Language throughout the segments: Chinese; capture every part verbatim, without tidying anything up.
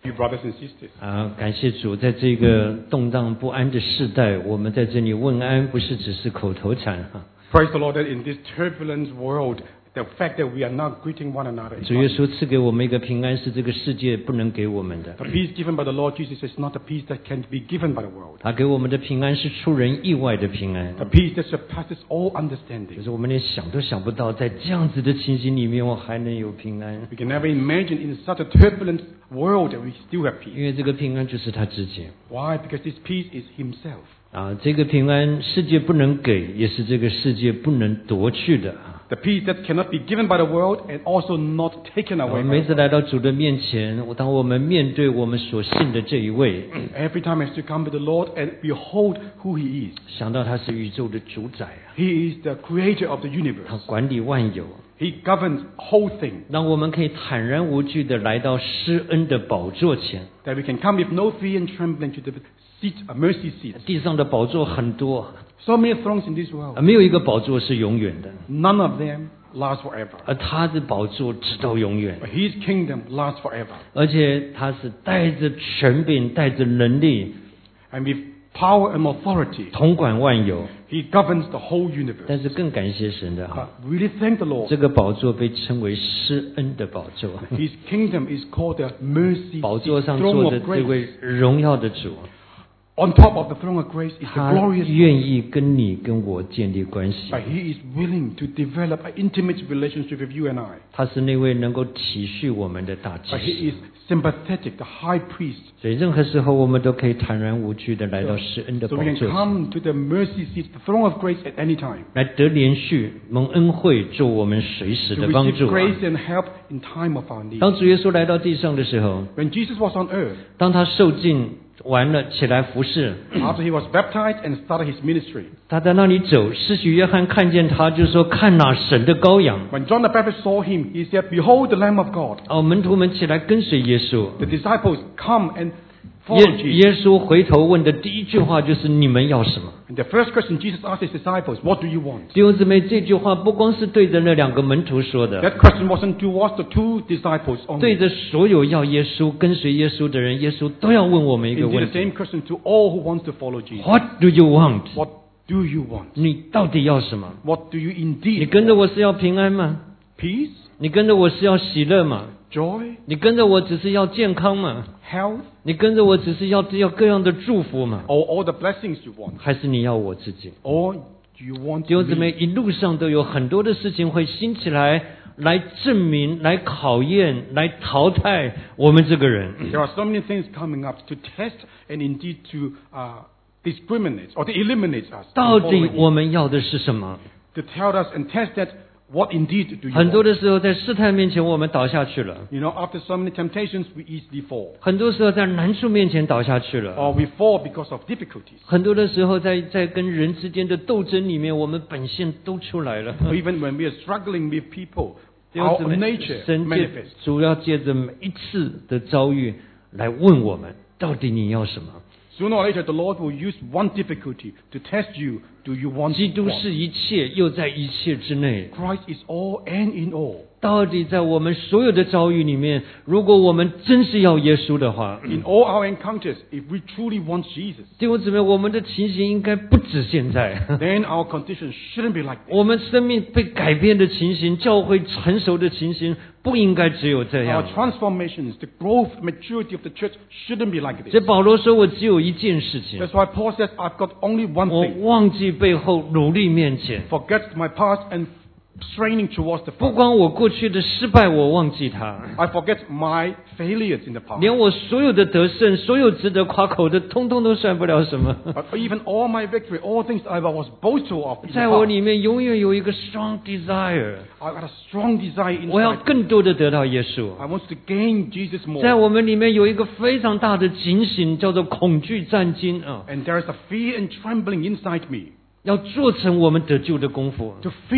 You brothers and sisters. 啊，感谢主，在这个动荡不安的世代，我们在这里问安，不是只是口头禅哈。 Praise the Lord that in this turbulent world, the fact that we are now greeting one another. 主耶稣赐给我们一个平安，是这个世界不能给我们的。 The peace given by the Lord Jesus is not a peace that can be given by the world. 他给我们的平安是出人意外的平安， The peace that surpasses all 就 understanding. 是我们连想都想不到，在这样子的情形里面，我还能有平安， We can never imagine in such a turbulent world that we still have 因 peace. 为这个平安就是他自己。 Why? Because this peace is Himself. 啊，这个平安世界不能给，也是这个世界不能夺去的啊。 The peace that cannot be given by the world and also not taken 我 away 们 by 每 the 次来到主的面前，当我们面对我们所信的这一位， world. Every time as you come to the Lord and behold who He is. 想到他是宇宙的主宰啊， He is the creator of the 他 universe. 管理万有， He governs whole thing. 让我们可以坦然无惧的来到施恩的宝座前。 That we can come with no fear and trembling to the seat, a mercy seat. 地上的宝座很多， So many thrones in this world. 啊没有一个宝座是永远的， None of them last forever. 而他的宝座直到永远， But His kingdom lasts forever. 而且他是带着权柄、带着能力， And with power and authority, 统管万有。 He governs the whole universe. 但是更感谢神的哈， But really thank the Lord. 这个宝座被称为施恩的宝座， His kingdom is called the mercy 宝座 seat, 上 throne 坐着 of 这位 grace. 荣耀的主， On top of the throne of grace is the 他 glorious 愿意跟你跟我建立关系， But He is willing to develop an intimate relationship with you and I. 他是那位能够体恤我们的大祭 But He 司， is sympathetic, the high priest. 所以任何时候我们都可以坦然无惧的来到施恩的 So 宝 we 座 can 前， come to the mercy seat, the throne of grace at any time. 来得连续蒙恩惠，做我们随时 To 的帮 receive 助啊。 grace and help in time of our need. 当主耶稣来到地上的时候， When Jesus was on earth, 当他受尽完了起来服侍， after He was baptized and started His ministry, 他在那里走，施洗约翰看见他，就说：“看哪，神的羔羊。” when John the Baptist saw Him, he said, "Behold the Lamb of God." 哦，门徒们起来跟随耶稣。 The disciples come and 耶 follow Jesus. 耶稣回头问的第一句话就是：“你们要什么 And the first question Jesus asked His disciples, "What do you want?" ？” 弟兄姊妹，这句话不光是对着那两个门徒说的， That question wasn't towards the two disciples 对 only. 着所有要耶稣、跟随耶稣的人，耶稣都要问我们一个 Indeed, 问 the 题 same question to all who want to follow Jesus. ：“What do you want？” What do you want? 你到底要什么？ What do you 你 indeed 跟着 want? 我是要平安吗？ Peace, 你跟着我是要喜乐吗？ joy, 你跟着我只是要健康吗？ health, 你跟着我只是要要各样的祝福吗？ or all the blessings you want? 还是你要我自己？ Or do you want 弟兄姊妹， me? 一路上都有很多的事情会兴起来，来证明、来考验、来淘汰我们这个人。 There are so many things coming up to test and indeed to uh, discriminate or to eliminate us. 到 from 底 following 我们要的是什么？ To tell us and test that what indeed do you 很多 want? 的时候，在试探面前，我们倒下去了； You know, after so many temptations, we easily fall. 很多时候，在难处面前倒下去了； Or we fall because of difficulties. 很多的时候在，在跟人之间的斗争里面，我们本性都出来了。 Or even when we are struggling with people, 弟兄 our 姊妹 nature 神借 manifests. 主要借着每一次的遭遇来问我们，到底你要什么？ Sooner or later, the Lord will use one difficulty to test you. Do you want 基督 what? 是一切，又在一切之内。 Christ is all and in all. 到底在我们所有的遭遇里面，如果我们真是要耶稣的话， In all our encounters, if we truly want Jesus, 弟兄姊妹，我们的情形应该不止现在。 then our condition shouldn't be like this. 我们生命被改变的情形，教会成熟的情形，不应该只有这 Our 样。 transformations, the growth, maturity of the church shouldn't be like 这 this. 保罗说：“我只有一件事情， That's why Paul says, I've got only one 我 thing. 忘记背后，努力面前。 Forget my past and straining towards the 不 future. 光我过去的失败，我忘记它。” I forget my failures in the past. 连我所有的得胜，所有值得夸口的，通通都算不了什么。 But even all my victory, all things I was boastful of in the 在我 past, 里面永远有一个 strong desire， I got a strong desire 我要 inside. 更多的得到耶稣。 I want to gain Jesus 在 more. 我们里面有一个非常大的警醒，叫做恐惧战惊啊， And there is a fear and trembling inside me 要做成我们得救的功夫。 to finish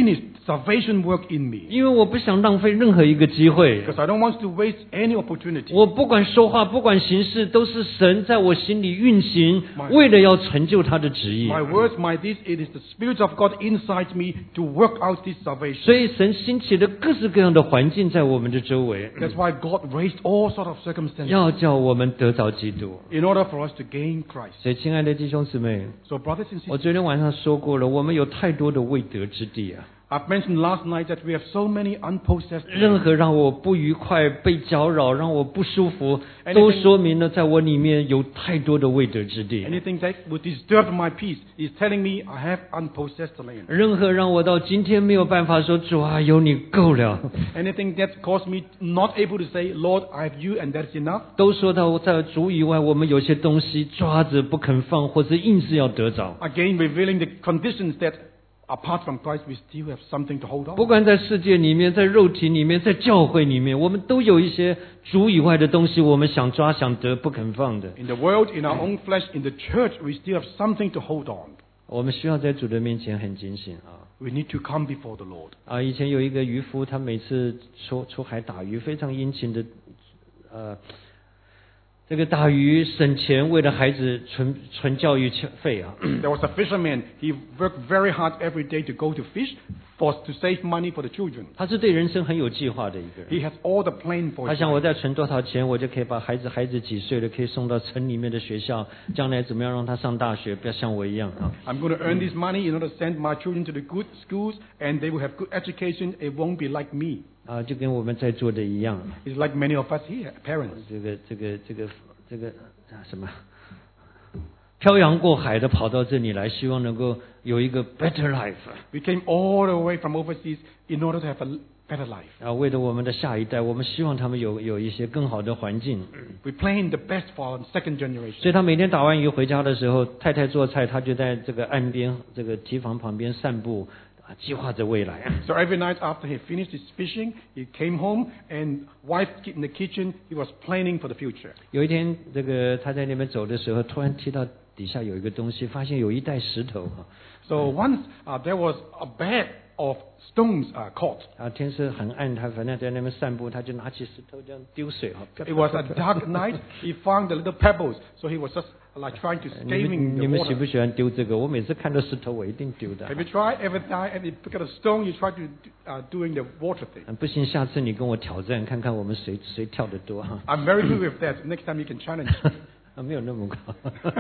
salvation work in me. 因为我不想浪费任何一个机会。 Because I don't want to waste any opportunity. 我不管说话，不管行事，都是神在我心里运行， My- 为了要成就他的旨意。 My words, my deeds, it is the Spirit of God inside me to work out this 所 salvation. 以神兴起了各式各样的环境在我们的周围， That's why God raised all sorts of circumstances 要叫我们得着基督。 in order for us to gain Christ. 所以，亲爱的弟兄姊妹， So brothers and 我 sisters, 昨天晚上说过了，我们有太多的未得之地啊！ I've mentioned last night that we have so many unpossessed 任 lands. 何让我不愉快、被搅扰、让我不舒服，都说明了在我里面有太多的未得之地。 Anything that would disturb my peace is telling me I have unpossessed land. 任何让我到今天没有办法说主啊，有你够了， Anything that caused me not able to say, Lord, I have you and that's enough. 都说到在主以外，我们有些东西抓着不肯放，或者硬是要得着。 Again, revealing the conditions that apart from Christ, we still have something to hold 不 on. 管在世界里面，在肉体里面，在教会里面，我们都有一些主以外的东西，我们想抓、想得、不肯放的。 In the world, in our own flesh, in the church, we still have something to hold on. 我们需要在主的面前很警醒啊！ We need to come before the Lord. 啊，以前有一个渔夫，他每次出出海打鱼，非常殷勤的，呃，这个打鱼省钱，为了孩子存存教育费啊。 There was a fisherman. He worked very hard every day to go to fish for to save money for the children. 他是对人生很有计划的一个人。 He has all the plan for 他 his 想， life. 我再存多少钱，我就可以把孩子，孩子几岁了，可以送到城里面的学校，将来怎么样让他上大学，不要像我一样啊。 I'm going to earn this money in order to send my children to the good schools, and they will have good education. It won't be like me. 啊，就跟我们在座的一样， It's like many of us here, parents. 这个这个这个这个啊什么，漂洋过海的跑到这里来，希望能够有一个 better life We came all the way from overseas in order to have a better life. 啊，为了我们的下一代，我们希望他们有有一些更好的环境。 We plan the best for our second generation. 所以他每天打完鱼回家的时候，太太做菜，他就在这个岸边这个堤防旁边散步，啊，计划着未来。 So every night after he finished his fishing, he came home and wife in the kitchen, he was planning for the future. 有一天，这个他在那边走的时候，突然踢到底下有一个东西，发现有一袋石头啊。 So once uh, there was a bed of stones uh, caught. 啊，天色很暗，他反正在那边散步，他就拿起石头这样丢水啊。 It was a dark night. He found the little pebbles, so he was just like trying to 你们 skimming 你 the 们喜不 water. 喜欢丢这个？我每次看到石头，我一定丢的。 Have you tried every time and you pick up a stone, you try to uh, doing the water thing? 嗯不行，下次你跟我挑战，看看我们谁谁跳得多哈。 I'm very good with that. Next time you can challenge me. 啊，没有那么高。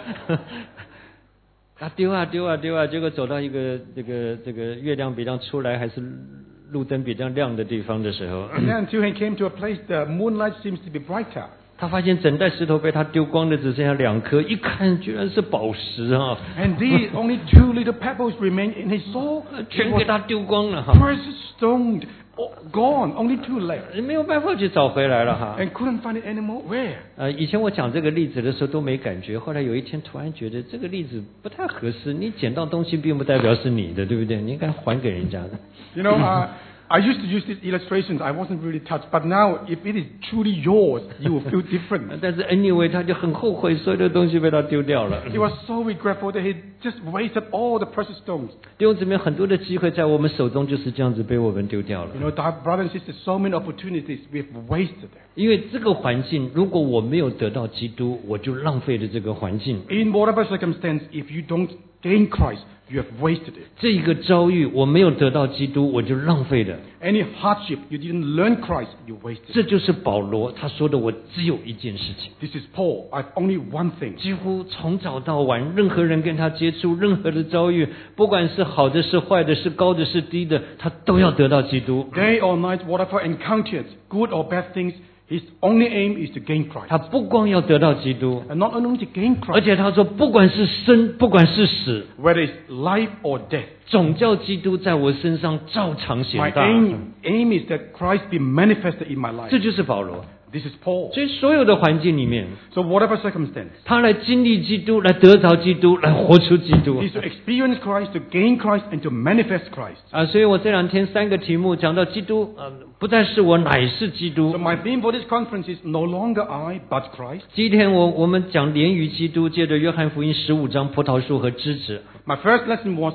啊，丢啊丢啊丢啊，结果走到一个这个这个月亮比较出来，还是路灯比较亮的地方的时候， And then until he came to a place, the moonlight seems to be brighter. 他发现整袋石头被他丢光的只剩下两颗，一看居然是宝石啊！ And these only two little pebbles remain in his soul. It 全给 was 他丢光了哈， precious stone, oh, gone. Only two left. 没有办法去找回来了哈。 And couldn't find it anymore. Where? 呃，以前我讲这个例子的时候都没感觉，后来有一天突然觉得这个例子不太合适。你捡到东西并不代表是你的，对不对？你应该还给人家的。 You know, uh, I used to use these illustrations. I wasn't really touched. But now, if it is truly yours, you will feel different. 但是 anyway， 他就很后悔，所有的东西被他丢掉了。 He was so regretful that he just wasted all the precious stones. 弟兄姊妹，很多的机会在我们手中就是这样子被我们丢掉了。 You know, brothers and sisters, so many opportunities we've wasted them. 因为这个环境，如果我没有得到基督，我就浪费了这个环境。 In whatever circumstance, if you don't gain Christ, you have wasted it. 这一个遭遇，我没有得到基督，我就浪费了。 Any hardship, you didn't learn Christ, you wasted 这 it. 就是保罗他说的，我只有一件事情。 This is Paul. I've only one thing. 几乎从早到晚，任何人跟他接触，任何的遭遇，不管是好的是坏的，是高的是低的，他都要得到基督。 Day or night, whatever encountered, good or bad things, his only aim is to gain Christ. 他不光要得到基督， And not only to gain 而 Christ, 且他说，不管是生，不管是死， whether it's life or death. 总叫基督在我身上照常显 My 大。 aim, aim is that Christ be manifested in my 这 life. 就是保罗。 This is Paul. 所以所有的环境里面， So whatever circumstance, 他来经历基督，来得着基督，来活出基督 is to experience Christ, to gain Christ, and to manifest Christ. 啊！所以我这两天三个题目讲到基督，呃，不再是我，乃是基 So 督。 my theme for this conference is no longer I, but Christ. 今天我我们讲连于基督，借着约翰福音十五章葡萄树和枝子。 My first lesson was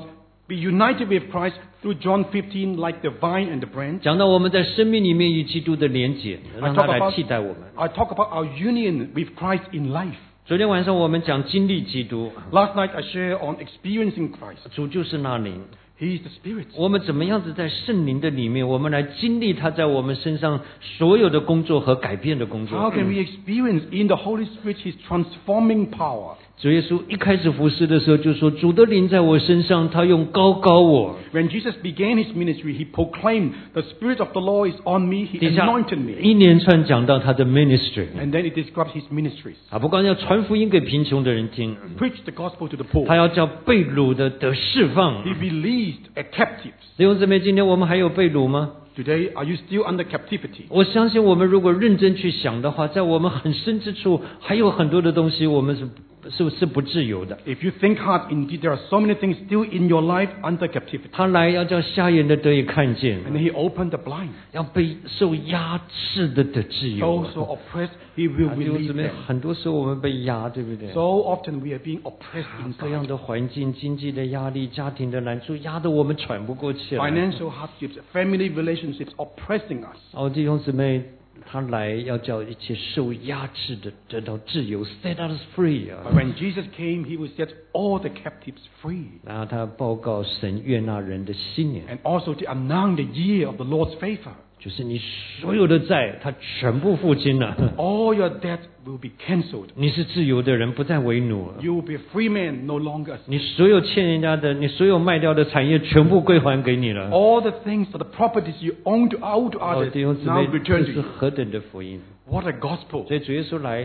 be united with Christ through John fifteen, like the vine and the branch. 讲到我们在生命里面与基督的连结， I 让他 talk 来 about, 替代我们。 I talk about our union with Christ in life. 昨天晚上我们讲经历基督， Last night I shared on experiencing Christ. 主就是那灵。 He is the Spirit. 我们怎么样子在圣灵的里面，我们来经历他在我们身上所有的工作和改变的工 How 作。 can we experience in the Holy Spirit His transforming power? 主耶稣一开始服侍的时候就说：“主的灵在我身上，他用高高我。” When Jesus began His ministry, He proclaimed, "The Spirit of the Lord is on me. He 底下 anointed me." 一连串讲到他的 ministry And then it describes His ministries. 啊，不光要传福音给贫穷的人听， Preach the gospel to the poor. 他要叫被掳的得释放。 He released a captives. 弟兄姊妹，今天我们还有被掳吗？ Today, are you still under captivity? 我相信我们如果认真去想的话，在我们很深之处，还有很多的东西我们是是是不自由的。 If you think hard, indeed, there are so many things still in your life under captivity. 他来要叫瞎眼的得以看见， And He opened the blind. 要被受压制的得自由。 Those who are oppressed, He will 啊弟兄姊 release 妹， them. 很多时候我们被压，对不对？ So often we are being oppressed 各样 inside. 的环境、经济的压力、家庭的难处，压得我们喘不过气来。 Financial hardships, family relationships oppressing us. 哦，弟兄姊妹，他来要叫一切受压制的得到自由 ，set us free 啊 But！when Jesus came, He will set all the captives free. 然后他报告神悦纳人的新年， And also to announce the year of the Lord's favor. 就是你所有的债，他全部付清了。 All your debt will be cancelled. 你是自由的人，不再为奴了。 You will be a free man, no longer a slave. 你所有欠人家的，你所有卖掉的产业，全部归还给你了。 All the things, the properties you own to owe to 哦， others, 弟兄姊 now 妹， return 这 to 是 you. 何等的福音！ What a gospel. 所以主耶稣来，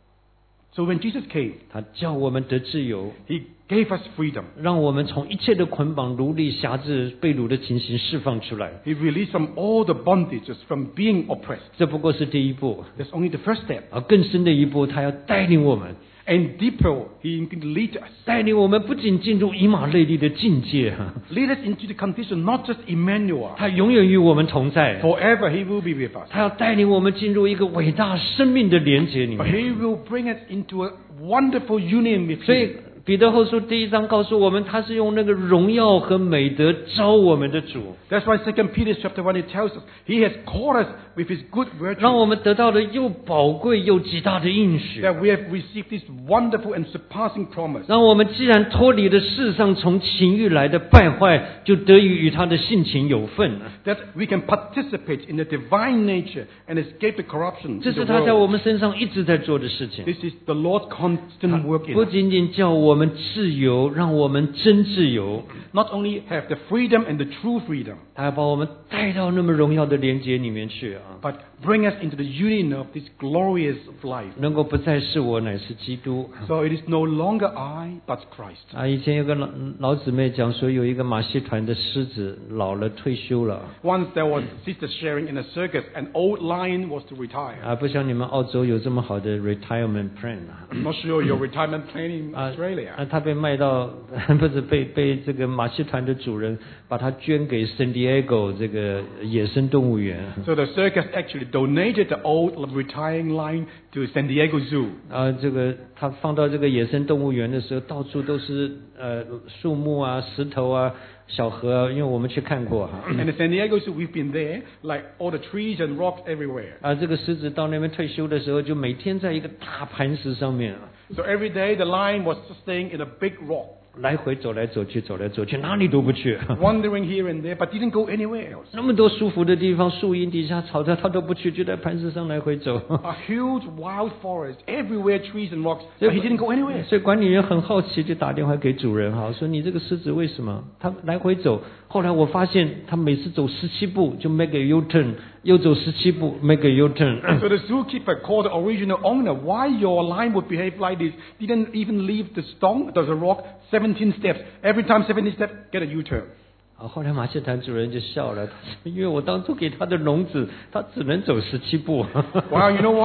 So when Jesus came, 他叫我们得自由， He gave us freedom. 让我们从一切的捆绑、奴隶、辖制、被掳的情形释放出来。 He released from all the bondages, from being oppressed. 这不过是第一步， That's only the first step. 而更深的一步，他要带领我们， And deeper, He can lead us. 带领我们不仅进入以马内利的境界， Lead us into the condition, not just Emmanuel. 他永远与我们同在。 Forever He will be with us. 他要带领我们进入一个伟大生命的连结里 But 面。 He will bring us into a wonderful union with 所以 Him. 彼得后书第一章告诉我们，他是用那个荣耀和美德招我们的主， That's why Second Peter chapter one it tells us He has called us with His good 让 virtue, 我们得到了又宝贵又极大的应许。 that we have received this wonderful and surpassing promise. 让我们既然脱离了世上从情欲来的败坏，就得以与他的性情有份。 That we can participate in the divine nature and escape the corruption 这 in 是 the 他在我 world. 们身上一直在做的事情。 This is the Lord's constant work in 不 us. 仅仅叫我们自由，让我们真自由， Not only have the freedom and the true freedom, 他要把我们带到那么荣耀的连结里面去啊！ but bring us into the union of this glorious life. 能够不再是我，乃是基督。 So it is no longer I, but Christ. 啊，以前有个老老姊妹讲说，有一个马戏团的狮子老了退休了 Once there was sisters sharing in a circus, an old lion was to retire. 啊，不像你们澳洲有这么好的 retirement plan 啊。 I'm not sure your retirement plan in 啊 Australia. 啊，他被卖到，不是被被这个马戏团的主人把他捐给 San Diego 这个野生动物园。 So the circus actually donated the old retiring lion to San Diego Zoo. 啊，这个他放到这个野生动物园的时候，到处都是呃树木啊、石头啊、小河啊，因为我们去看过哈。 And at San Diego Zoo, we've been there, like all the trees and rocks everywhere. 啊，这个狮子到那边退休的时候，就每天在一个大磐石上面啊， So every day the lion was staying in a big rock, 来回走来走去，走来走去，哪里都不去。 wandering here and there, but didn't go anywhere else. 那么多舒服的地方，树荫底下草着，他都不去，就在磐石上来回走。 A huge wild forest, everywhere trees and rocks, but he didn't go anywhere. 所以管理员很好奇，就打电话给主人哈，说你这个狮子为什么它来回走？后来我发现，它每次走十七步就 make a U turn， 又走十七步 make a U turn。 So the zookeeper called the original owner, why your lion would behave like this? Didn't even leave the stone, there's a rock, seventeen steps. Every time seventeen steps, get a U-turn. 啊，后来马戏团主人就笑了，他说因为我当初给他的笼子，他只能走十七步。 Well, you know what? The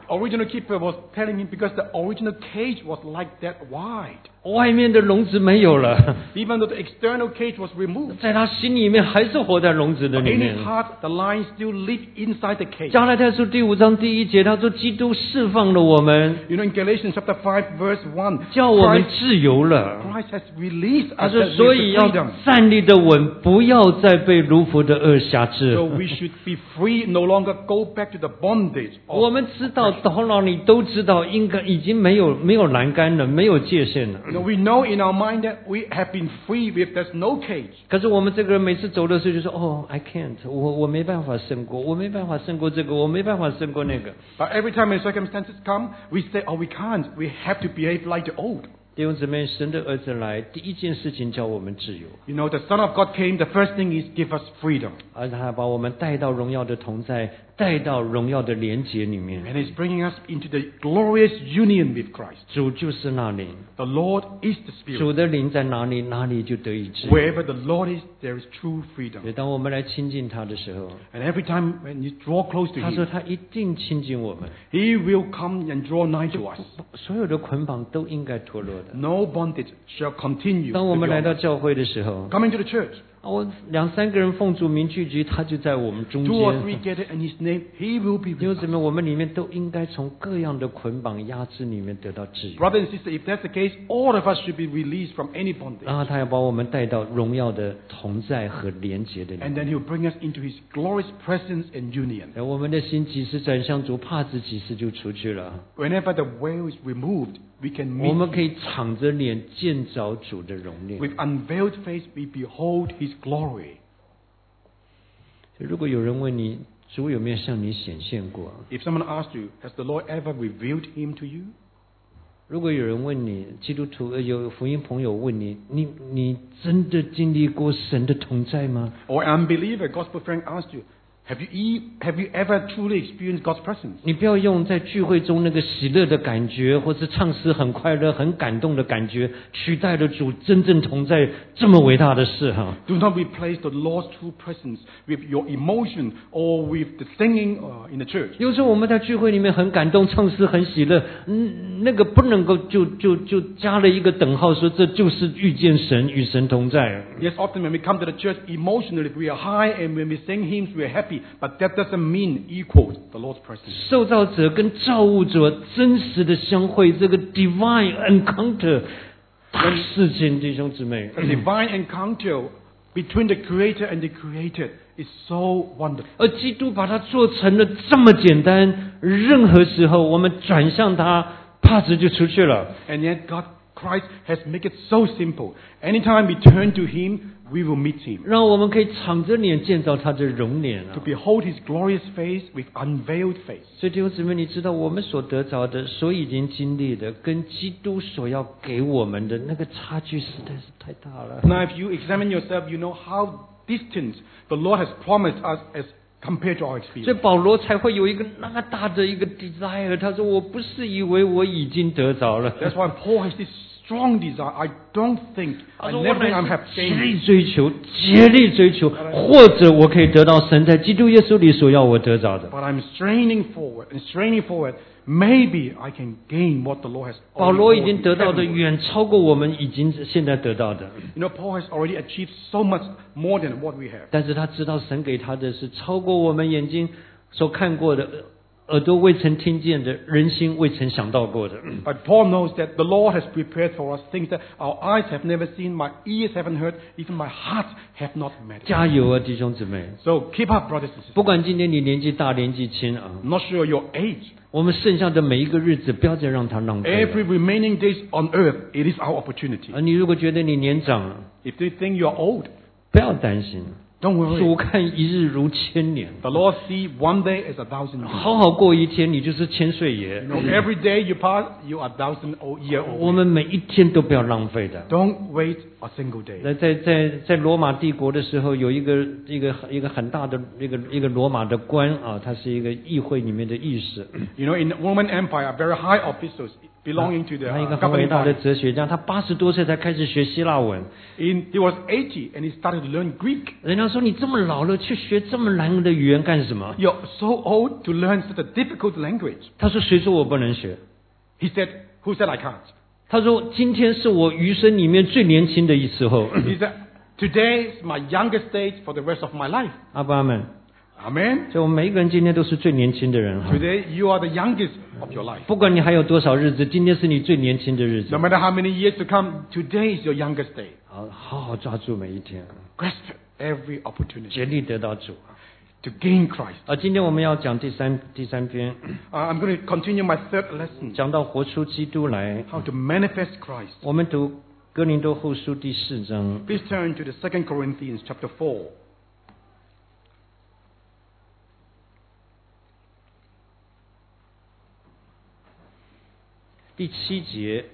original keeper was telling him because the original cage was like that wide. 外面的笼子没有了， Even though the external cage was removed, 在他心里面还是活在笼子的 in 里 his 面。 heart, the lion still lived inside the cage. 加拉太书第五章第一节，他说：“基督释放了我们， You know, in Galatians chapter five, verse one, 叫我们 Christ, 自由了。 Christ has released ” 他 us 说：“ with 所以 the 要 freedom. 站立的稳，不要再被奴仆的恶辖制。 So we should be free, no longer go back to the bondage. ” 我 Of, 们知道，头脑里都知道，应该已经没有没有栏杆了，没有界限了。 you know, we know in our mind that we have been free with there's no cage. 可是我们这个人每次走的时候就说：“哦 ，I can't，我我没办法胜过，我没办法胜过这个，我没办法胜过那个。” But every time when circumstances come, we say, oh, we can't. We have to behave like the old. 弟兄姊妹，神的儿子来，第一件事情叫我们自由， You know, the Son of God came, the first thing is give us freedom. 而他把我们带到荣耀的同在，带到荣耀的连结里面。 And He's bringing us into the glorious union with Christ. 主就是那灵， The Lord is the 主 Spirit. 的灵在哪里，哪里就得以自由。 Wherever the Lord is, there is true 所以 freedom. 当我们来亲近他的时候， And every time when you draw close to 他说 Him, 他一定亲近我们， He will come and draw nigh to us. 所有的捆绑都应该脱落的。 No bondage shall continue. 当我 to 们 be 来 on 到 us. 教会的时候， Coming to the church, 我两三个人奉主名聚集，他就在我们中 two or three 间。 gather in His name, He will be 弟兄 with 姊 us. 妹，我们里面都应该从各样的捆绑压制里面得到自由。 Brother and sister, if that's the case, all of us should be released from any 然 bondage. 后他要把我们带到荣耀的同在和连结的里 And 面。 then He'll bring us into His glorious presence and union. 而我们的心几时转向主，帕子几时就出去了。 Whenever the veil is removed, we can 我 meet 们可以敞着脸见着主的荣耀。 with unveiled face. We behold His glory. 如果有人问你，主有没有向你显现过？ If someone asks you, has the Lord ever revealed Him to you? 如果有人问你，基督徒呃有福音朋友问你，你你真的经历过神的同在吗？ Or an unbeliever, gospel friend asks you, have you, e- have you ever truly experienced God's presence? 你不要用在聚会中那个喜乐的感觉，或是唱诗很快乐、很感动的感觉，取代了主真正同在这么伟大的事哈。 Do not replace the Lord's true presence with your emotion or with the singing uh, in the church. 有时候我们在聚会里面很感动，唱诗很喜乐，嗯，那个不能够就就就加了一个等号，说这就是遇见神与神同在。 Yes, often when we come to the church emotionally, we are high, and when we sing hymns, we are happy. But that doesn't mean equals the Lord's presence. 受造者跟造物者真实的相会，这个 divine encounter 大事情，弟兄姊妹。 The divine encounter between the Creator and the created is so wonderful. 而基督把它做成了这么简单，任何时候我们转向他，帕子就出去了。 And yet God, Christ has made it so simple. Anytime we turn to Him, we will meet Him. 让我们可以敞着脸见到他的容脸啊 To！behold His glorious face with unveiled face. 所以弟兄姊妹，你知道我们所得着的、所已经经历的，跟基督所要给我们的那个差距实在是太大了。 Now, if you examine yourself, you know how distant the Lord has promised us as compared to our 所以 experience. 保罗才会有一个那么大的一个 desire， 他说：“我不是以为我已经得着了。” That's why Paul has this strong desire. I don't think 他 I 说：“我 never think I 乃 have 是竭 gained. 力追求，竭力追求，或者我可以得到神在基督耶稣里所要我得着的。” But I'm straining forward and straining forward. Maybe I can gain what the Lord has 保 already 罗已 called 经 me 得到的 heavenward. 远超过我们已经现在得到的， You know, Paul has already achieved so much more than what we have. 但是他知道神给他的是超过我们眼睛所看过的，耳朵未曾听见的，人心未曾想到过的。 But Paul knows that the Lord has prepared for us things that our eyes have never seen, my ears haven't heard, even my heart have not met. 加油啊，弟兄姊妹！ So keep up, brothers and sisters. 不管今天你年纪大年纪轻啊， I'm not sure your age. 我们剩下的每一个日子，不要再让它浪费了。 Every remaining days on earth, it is our opportunity. 而你如果觉得你年长了， If you think you are old, 不要担心， don't worry. 主看一日如千年， The Lord see one day as a thousand years. 好好过一天，你就是千岁爷 You。know, every day you pass, you are a thousand old year 我 old. 们每一天都不要浪费的。 Don't wait a single day. 在在在在罗马帝国的时候，有一个一个一个很大的一个一个罗马的官啊，他是一个议会里面的议事， You know, in the Roman Empire, very high officials belonging to the 他一个 uh, 很伟 governing 大的 body. 哲学家，他八十多岁才开始学希腊文。 In, he was eighty and he started to learn Greek. 人家他说：“你这么老了，去学这么难的语言干什么 You're so old to learn such a difficult language. ？” 他说：“谁说我不能学 He said, who said I can't? 他说：“今天是我余生里面最年轻的一时候。 He said, today is my youngest stage for the rest of my life. ” 阿爸们， Amen. 所以我们每一个人今天都是最年轻的人哈。 Today you are the youngest of your life. 不管你还有多少日子，今天是你最年轻的日子 No。matter how many years to come, today is your youngest day. 好，好好抓住每一天， Grasp every opportunity 竭力得到主。 to gain Christ. 啊，今天我们要讲第三第三篇， Uh, I'm going to continue my third lesson, 讲到活出基督来。 how to manifest Christ. 我们读哥林多后书第四章， Please turn to the Second Corinthians chapter four. 第七节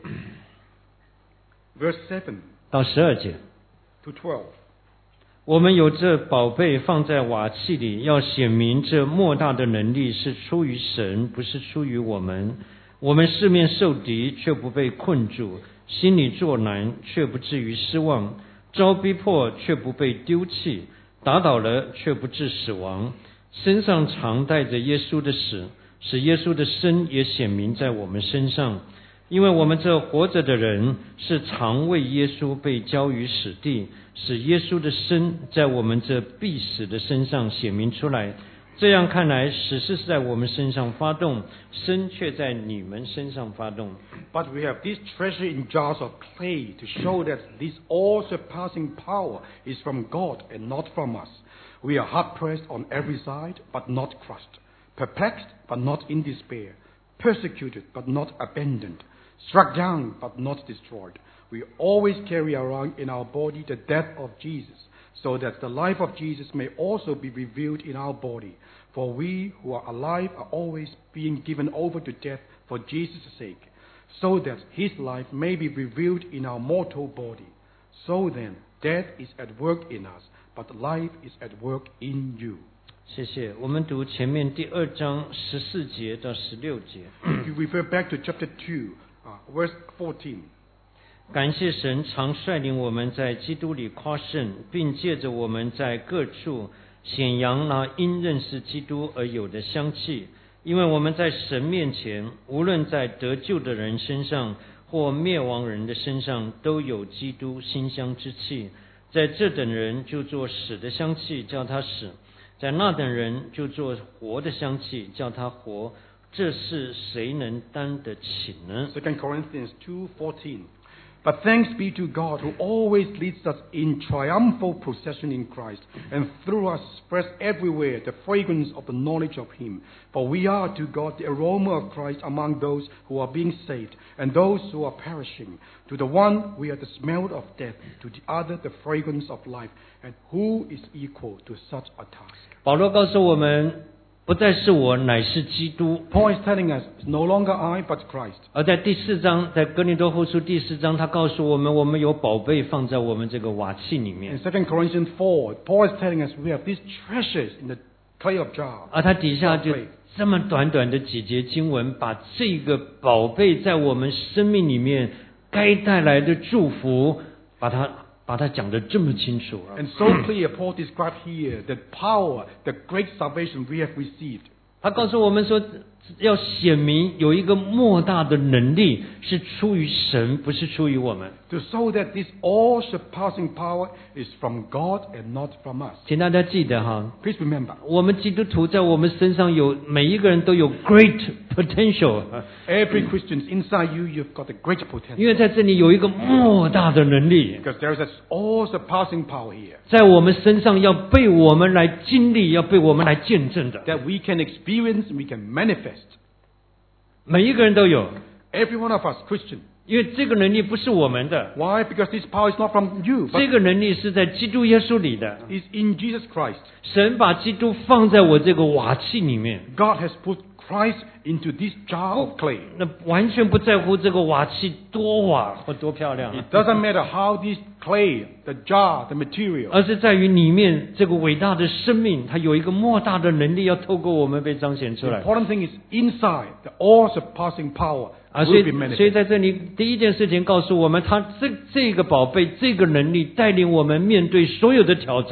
Verse seven 到十二节。 to twelve. 我们有这宝贝放在瓦器里，要显明这莫大的能力是出于神，不是出于我们。我们四面受敌，却不被困住；心里作难，却不至于失望；遭逼迫，却不被丢弃；打倒了，却不致死亡。身上常带着耶稣的死，使耶稣的生也显明在我们身上。因为我们这活着的人，是常为耶稣被交于死地，使耶稣的生在我们这必死的身上显明出来。这样看来，死是在我们身上发动，生却在你们身上发动。 But we have this treasure in jars of clay to show that this all-surpassing power is from God and not from us. We are hard-pressed on every side, but not crushed, perplexed, but not in despair, persecuted, but not abandoned, struck down, but not destroyed. We always carry around in our body the death of Jesus, so that the life of Jesus may also be revealed in our body. For we who are alive are always being given over to death for Jesus' sake, so that his life may be revealed in our mortal body. So then, death is at work in us, but life is at work in you. 谢谢。我们读前面第二章十四节到十六节。 If you refer back to chapter two, uh, verse fourteen. 感谢神常率领我们在基督里夸胜，并借着我们在各处显扬那因认识基督而有的香气。因为我们在神面前，无论在得救的人身上或灭亡人的身上，都有基督馨香之气。在这等人就做死的香气，叫他死；在那等人就做活的香气，叫他活。这事谁能担得起呢？ Second Corinthians two fourteen. But thanks be to God who always leads us in triumphal procession in Christ, and through us spreads everywhere the fragrance of the knowledge of Him. For we are to God the aroma of Christ among those who are being saved and those who are perishing. To the one we are the smell of death, to the other the fragrance of life. And who is equal to such a task? 保罗告诉我们，不再是我，乃是基督。 Paul is telling us, it's no longer I, but Christ. 而在第四章，在哥林多后书第四章，他告诉我们，我们有宝贝放在我们这个瓦器里 In 面。 Second Corinthians four, Paul is telling us we have these treasures in the clay of jar. 而他底下就这么短短的几节经文，把这个宝贝在我们生命里面该带来的祝福，把它把它讲得这么清楚。 And so clear, Paul described here the power, the great salvation we have received. 他告诉我们说，要显明有一个莫大的能力是出于神，不是出于我们。 To show that this all-surpassing power is from God and not from us. 请大家记得哈， Please remember, 我们基督徒在我们身上有每一个人都有 great potential， every Christian inside you, you've got a great 因 potential. 为在这里有一个莫大的能力， Because there is this all-surpassing power here 在我们身上要被我们来经历，要被我们来见证的， that we can experience and we can manifest. 每一个人都有， Every one of us, Christian. 因为这个能力不是我们的， Why? Because this power is not from you, 这 but 个能力是在基督耶稣里的。 is in Jesus Christ. 神把基督放在我这个瓦器里面， God has put Christ into this jar of clay. 那完全不在乎这个瓦器多瓦或多漂亮， It doesn't matter how this clay, the jar, the material, 而是在于里面这个伟大的生命，它有一个莫大的能力要透过我们被彰显出 the 来。 important thing is inside the all-surpassing power 啊，所 will 以 be 所以 manifested. 在这里第一件事情告诉我们，他这这个宝贝，这个能力带领我们面对所有的挑战。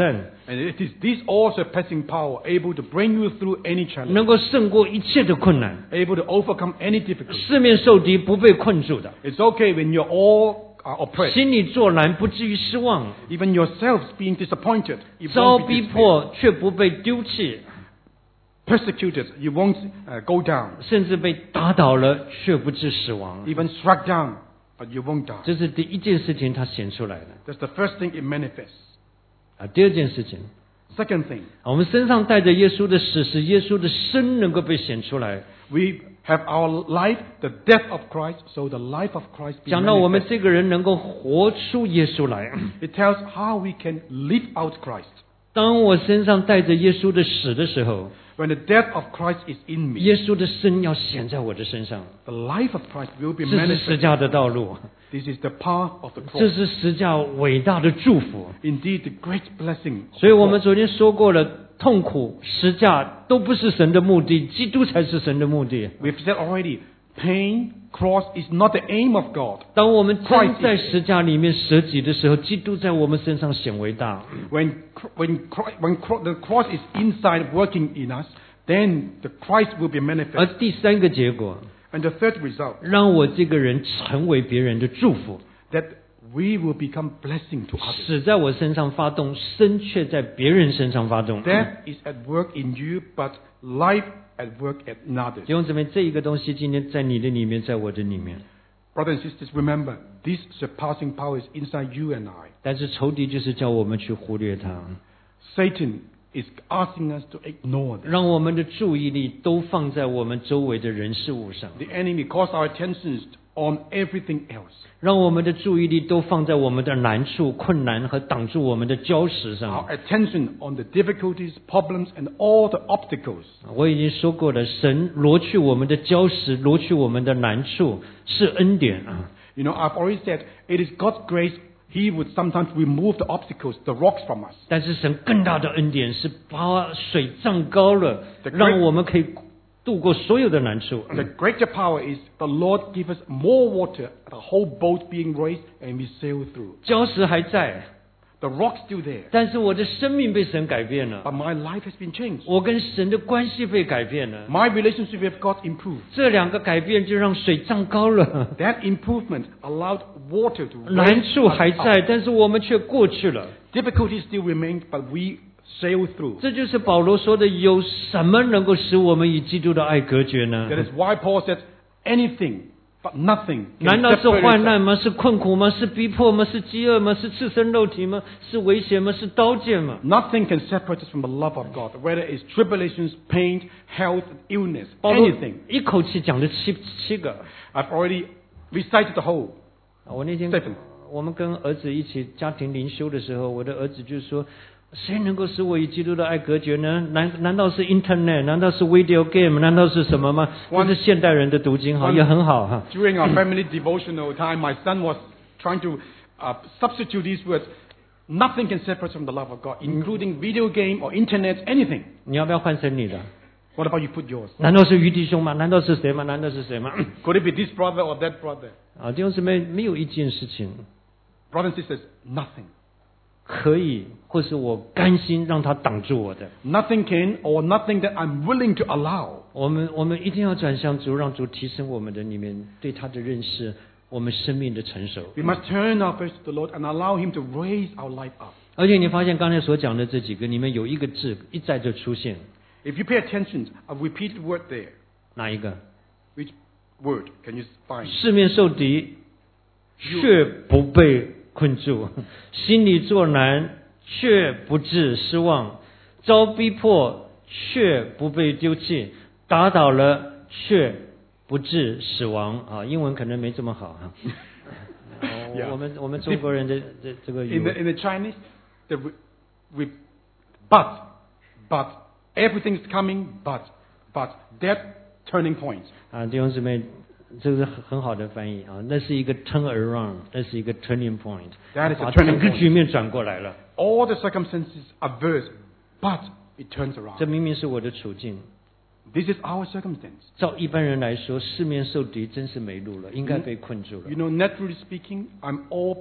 And it is this all-surpassing power able to bring you through any 能 challenge, 够胜过一切的困难。 able to overcome any difficulty. 四面受敌，不被困住的， It's okay when you're all uh, oppressed, 心里作难，不至于失望， even yourselves being disappointed, you 遭 won't 逼 be despair. 迫却不被丢弃， Persecuted, you won't uh, go down. 甚至被打倒了却不致死亡。 Even struck down, but you won't die. 这是第一件事情，他显出来的。 That's the first thing it manifests. 啊，第二件事情， Second thing, 我们身上带着耶稣的死，使耶稣的生能够被显出来。 we have our life, the death of Christ, so the life of Christ be 讲到我们 manifest. 这个人能够活出耶稣来。 It tells how we can live out Christ. 当我身上带着耶稣的死的时候， When the death of Christ is in me, 耶稣的生要显在我的身上。 the life of Christ will be 这是十 manifested. 架的道路， This is the path of the 这 cross. 是十架伟大的祝福。 Indeed, the great blessing. of 所以 the 我们 cross. 昨天说过了，痛苦、十架都不是神的目的，基督才是神的目的。 We've said already, pain, cross is not the aim of God. 当我们站在十架里面舍己的时候，基督在我们身上显为大。 When, when, when the cross is inside working in us, then the Christ will be 而 manifest. 第三个结果， And the third result, 让我这个人成为别人的祝福， that we will become blessing to others. 死在我身上发动，生却在别人身上发动。 Death is at work in you, but life at work at others. 弟兄姊妹，这一个东西今天在你的里面，在我的里面， Brothers and sisters, remember, this surpassing power is inside you and I. 但是仇敌就是叫我们去忽略它， Satan is asking us to ignore this. 让我们的注意力都放在我们周围的人事物上， The enemy calls our attentions on everything else. 让我们的注意力都放在我们的难处、困难和挡住我们的礁石 Our 上。 attention on the difficulties, problems, and all the obstacles. 我已经说过了，神夺去我们的礁石，夺去我们的难处，是恩典啊。 You know, I've already said it is God's grace. He would sometimes remove the obstacles, the rocks from us. 但是神更大的恩典是把水涨高了， The great- 让我们可以度过所有的难处。 The greater power is the Lord give us more water, the whole boat being raised, and we sail through. 礁石还在， The rock's still there, 但是我的生命被神改变了， but my life has been changed. 我跟神的关系被改变了。 My relationship with God improved. 这两个改变就让水涨高了， That improvement allowed water to 难 raise 处 us 还 up. 在，但是我们却过去了。 Difficulties still remain, but we sail through. 这就是保罗说的：有什么能够使我们与基督的爱隔绝呢？ That is why Paul said, anything but nothing 难 can 道是 separate 患 us. 难吗？是困苦吗？是逼迫吗？是饥饿吗？是赤身肉体吗？是危险吗？是刀剑吗？ Nothing can separate us from the love of God, whether it's tribulations, pain, health, illness, 保罗 anything. 一口气讲了七七个。 I've already recited the whole. 我那天 Stephen 我们跟儿子一起家庭灵修的时候，我的儿子就说：“谁能够使我与基督的爱隔绝呢？难难道是 Internet？ 难道是 video game？ 难道是什么吗？”这 One- 是现代人的读经哈， One- 也很好哈。 During our family devotional time, my son was trying to uh, substitute these words. Nothing can separate us from the love of God, including video game or internet, anything. 你要不要换成你的？ What about you put yours? 难道是于弟兄吗？难道是谁吗？难道是谁吗？ Could it be this brother or that brother? 啊，弟兄姊妹，没有一件事情 Brothers and sisters, nothing. 可以，或是我甘心让他挡住我的。 Nothing can or nothing that I'm willing to allow. 我们我们一定要转向主，让主提升我们的里面对他的认识，我们生命的成熟。 We must turn our face to the Lord and allow Him to raise our life up. 而且你发现刚才所讲的这几个里面有一个字一再的出现， If you pay attention, a repeated word there. 哪一个？ Which word can you find? 四面受敌，却不被困住；心里作难，却不致失望；遭逼迫，却不被丢弃；打倒了，却不致死亡。啊，英文可能没这么好啊。我们我们中国人的这这个语 In the, 文 in the Chinese, the re, re, but, but, everything's coming, but, but, that turning point. 啊，弟兄姊妹，这是很很好的翻译啊，那是一个 turn around， 那是一个 turning point， That is a 把 turning 整个 point. 局面转过来了。 All the circumstances are adverse, but it turns 这 around. 明明是我的处境。 This is our circumstance. 照一般人来说，四面受敌，真是没路了，应该被困住了 You。know, naturally speaking, I'm all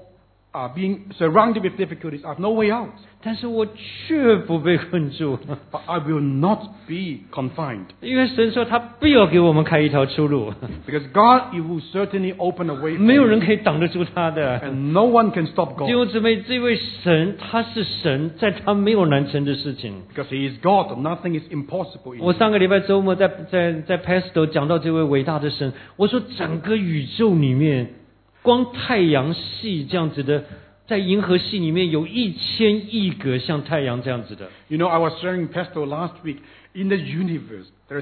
uh, being surrounded with difficulties. I have no way out. 但是我却不被困住， But I will not be confined. 因为神说他必要给我们开一条出路， Because God, He will certainly open a way for 没有人 me. 可以挡得住他的。 And no one can stop 弟兄 God. 姊妹，这位神他是神，在他没有难成的事情。 Because He is God. Nothing is impossible in 我 Him. 上个礼拜周末在在在 Pastor 讲到这位伟大的神，我说整个宇宙里面，光太阳系这样子的，在银河系里面有一千亿个像太阳这样子的。 You know, I was sharing Pastor last week. In the universe, there's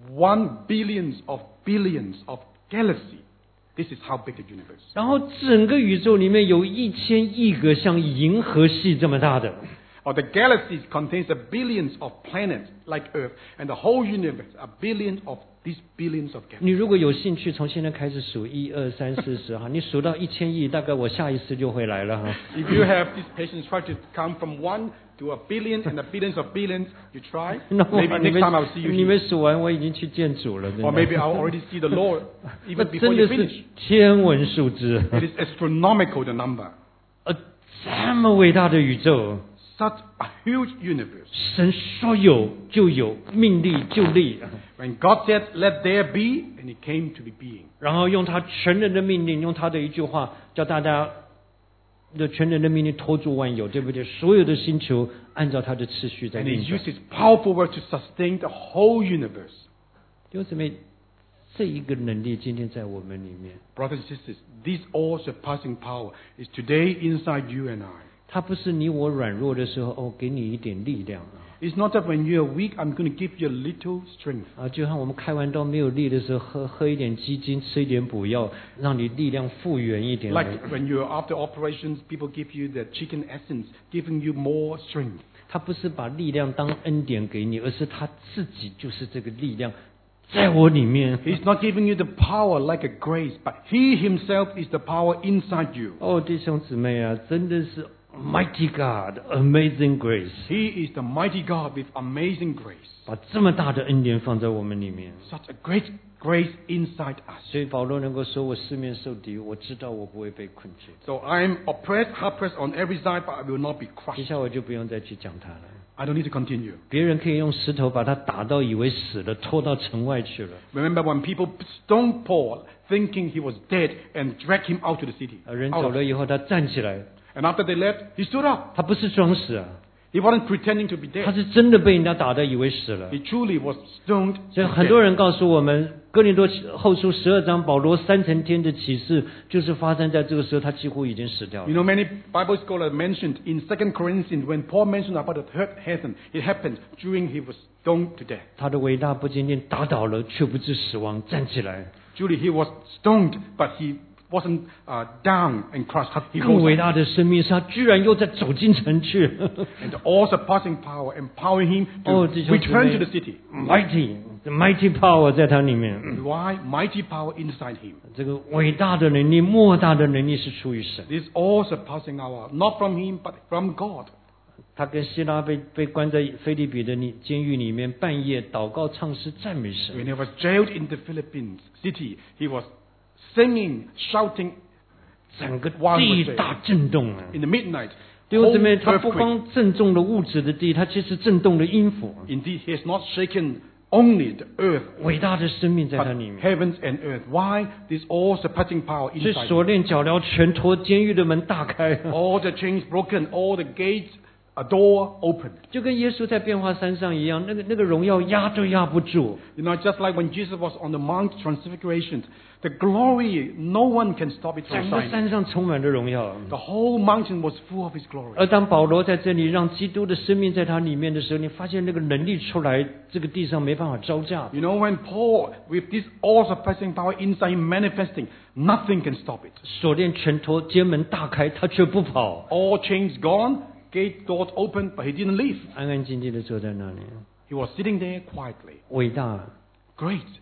one billions of billions of galaxies. This is how big the universe. 然后整个宇宙里面有一千亿个像银河系这么大的。 Or the galaxies contains the billions of planets like Earth, and the whole universe are billions of these billions of 你 galaxies. 如果有兴趣，从现在开始数一二三四十哈，你数到一千亿，大概我下一次就会来了哈。 If you have this patience, try to count from one to a billion and the billions of billions. You try. 那 Maybe 你 next time I'll see you 们你们 here. 数完，我已经去见主了。真的 Or maybe I'll already see the Lord 那 even before 真 you 的是 finish. 天文数字， It is astronomical, the number. 呃，这么伟大的宇宙， Such a huge universe. 神说有就有，命立就立， When God said, "Let there be," and it came to be being. 然后用他全人的命令，用他的一句话，叫大家的全人的命令托住万有，对不对？所有的星球按照他的次序在 And 运 He 转。 used His powerful word to sustain the whole universe. 弟兄姊妹，这一个能力今天在我们里面， Brothers and sisters, this all-surpassing power is today inside you and I. 它不是你我软弱的时候哦，给你一点力量啊。 It's not that when you're weak, I'm going to give you a little strength. 啊，就像我们开完刀没有力的时候，喝喝一点鸡精，吃一点补药，让你力量复原一点。 Like when you're after operations, people give you the chicken essence, giving you more strength. 他不是把力量当恩典给你，而是他自己就是这个力量，在我里面。 He's not giving you the power like a grace, but He Himself is the power inside you. 哦，弟兄姊妹啊，真的是 Mighty God, Amazing Grace， He is the mighty God with amazing grace. 把这么大的恩典放在我们里面。 Such a great grace inside us. 所以保罗能够说：“我四面受敌，我知道我不会被困住。 So I'm oppressed, hard pressed on every side, but I will not be ” 接 crushed. 下来我就不用再去讲他了。 I don't need to continue. 别人可以用石头把他打到以为死了，拖到城外去了。 Remember when people stoned Paul, thinking he was dead, and dragged him out to the city. 呃人 Out 走 of- 了以后，他站起来， And after they left, he stood up. 他不是装死啊， He wasn't pretending to be 他 dead. 是真的被人家打的以为死了。 He truly was stoned. 所以 to 很多 death. 人告诉我们，《哥林多后书》十二章，保罗三层天的启示，就是发生在这个时候，他几乎已经死掉 You 了。 know, many Bible scholars mentioned in Second Corinthians when Paul mentioned about the third heaven, it happened during he was stoned to death. 他的伟大不仅仅打倒了，却不致死亡，站起来。 Truly, he was stoned, but he wasn't uh, down and crushed. He 更 rose 伟 up. 大的生命是他居然又在走进城去。 And the all-surpassing power empowering him to 哦，弟兄姊 return 妹 to the city. mighty the mighty power 在他里面。 Why? Mighty power inside him. 这个伟大的能力、莫大的能力是出于神。 This all-surpassing power, not from him, but from God. 他跟希拉被被关在菲利比的里监狱里面，半夜祷告、唱诗、赞美神。 When he was jailed in the Philippines city, he was singing, shouting 整个 while he 地 was 大 there. 震动啊！ In the midnight, 弟兄姊妹， whole 他不 earthquake. 光震动了物质的地，他其实震动了音符。 Indeed, he has not shaken only the earth, 伟大的生命在 but 他里面。 heavens and earth. Why? This all-surpassing power 所以 inside 锁 him. 链、脚镣全脱，监狱的门大开。 All the chains broken, all the gates, a door opened. 就跟耶稣在变化山上一样，那个那个荣耀压都压不住。 You know, just like when Jesus was on the Mount Transfiguration, the glory, no one can stop it 整 from 个 shining. 山上充满了荣耀。 The whole mountain was full of His glory. 而当保罗在这里让基督的生命在他里面的时候，你发现那个能力出来，这个地上没办法招架。 You know, when Paul, with this all-surpassing power inside him manifesting, nothing can stop it. 锁链全脱，街门大开，他却不跑， All chains gone, gate doors open, but he didn't leave. 安安静静的坐在那里。 He was sitting there quietly. 伟大， Great.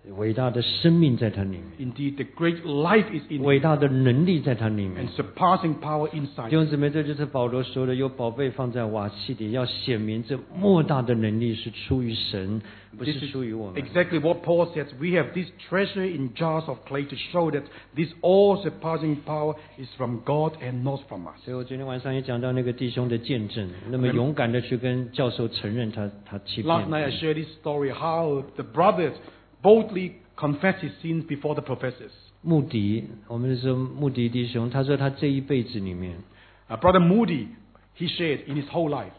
伟大的生命在他里面， Indeed, the great life is in 伟 him 大的能力在他里面 and。surpassing power inside 弟 him. 兄姊妹，这就是保罗说的：有宝贝放在瓦器里，要显明这莫大的能力是出于神，不 This 是 is 出于我们。 exactly what Paul says. We have this treasure in jars of clay to show that this all-surpassing power is from God and not from us. 所以我昨天晚上也讲到那个弟兄的见证，那么勇敢的去跟教授承认他他欺骗。 Last night I shared this story how the brothers boldly confessed his sins before the professors. 穆迪，我们说穆迪弟兄，他说他这一辈子里面， Uh, Brother Moody, he shared in his whole life.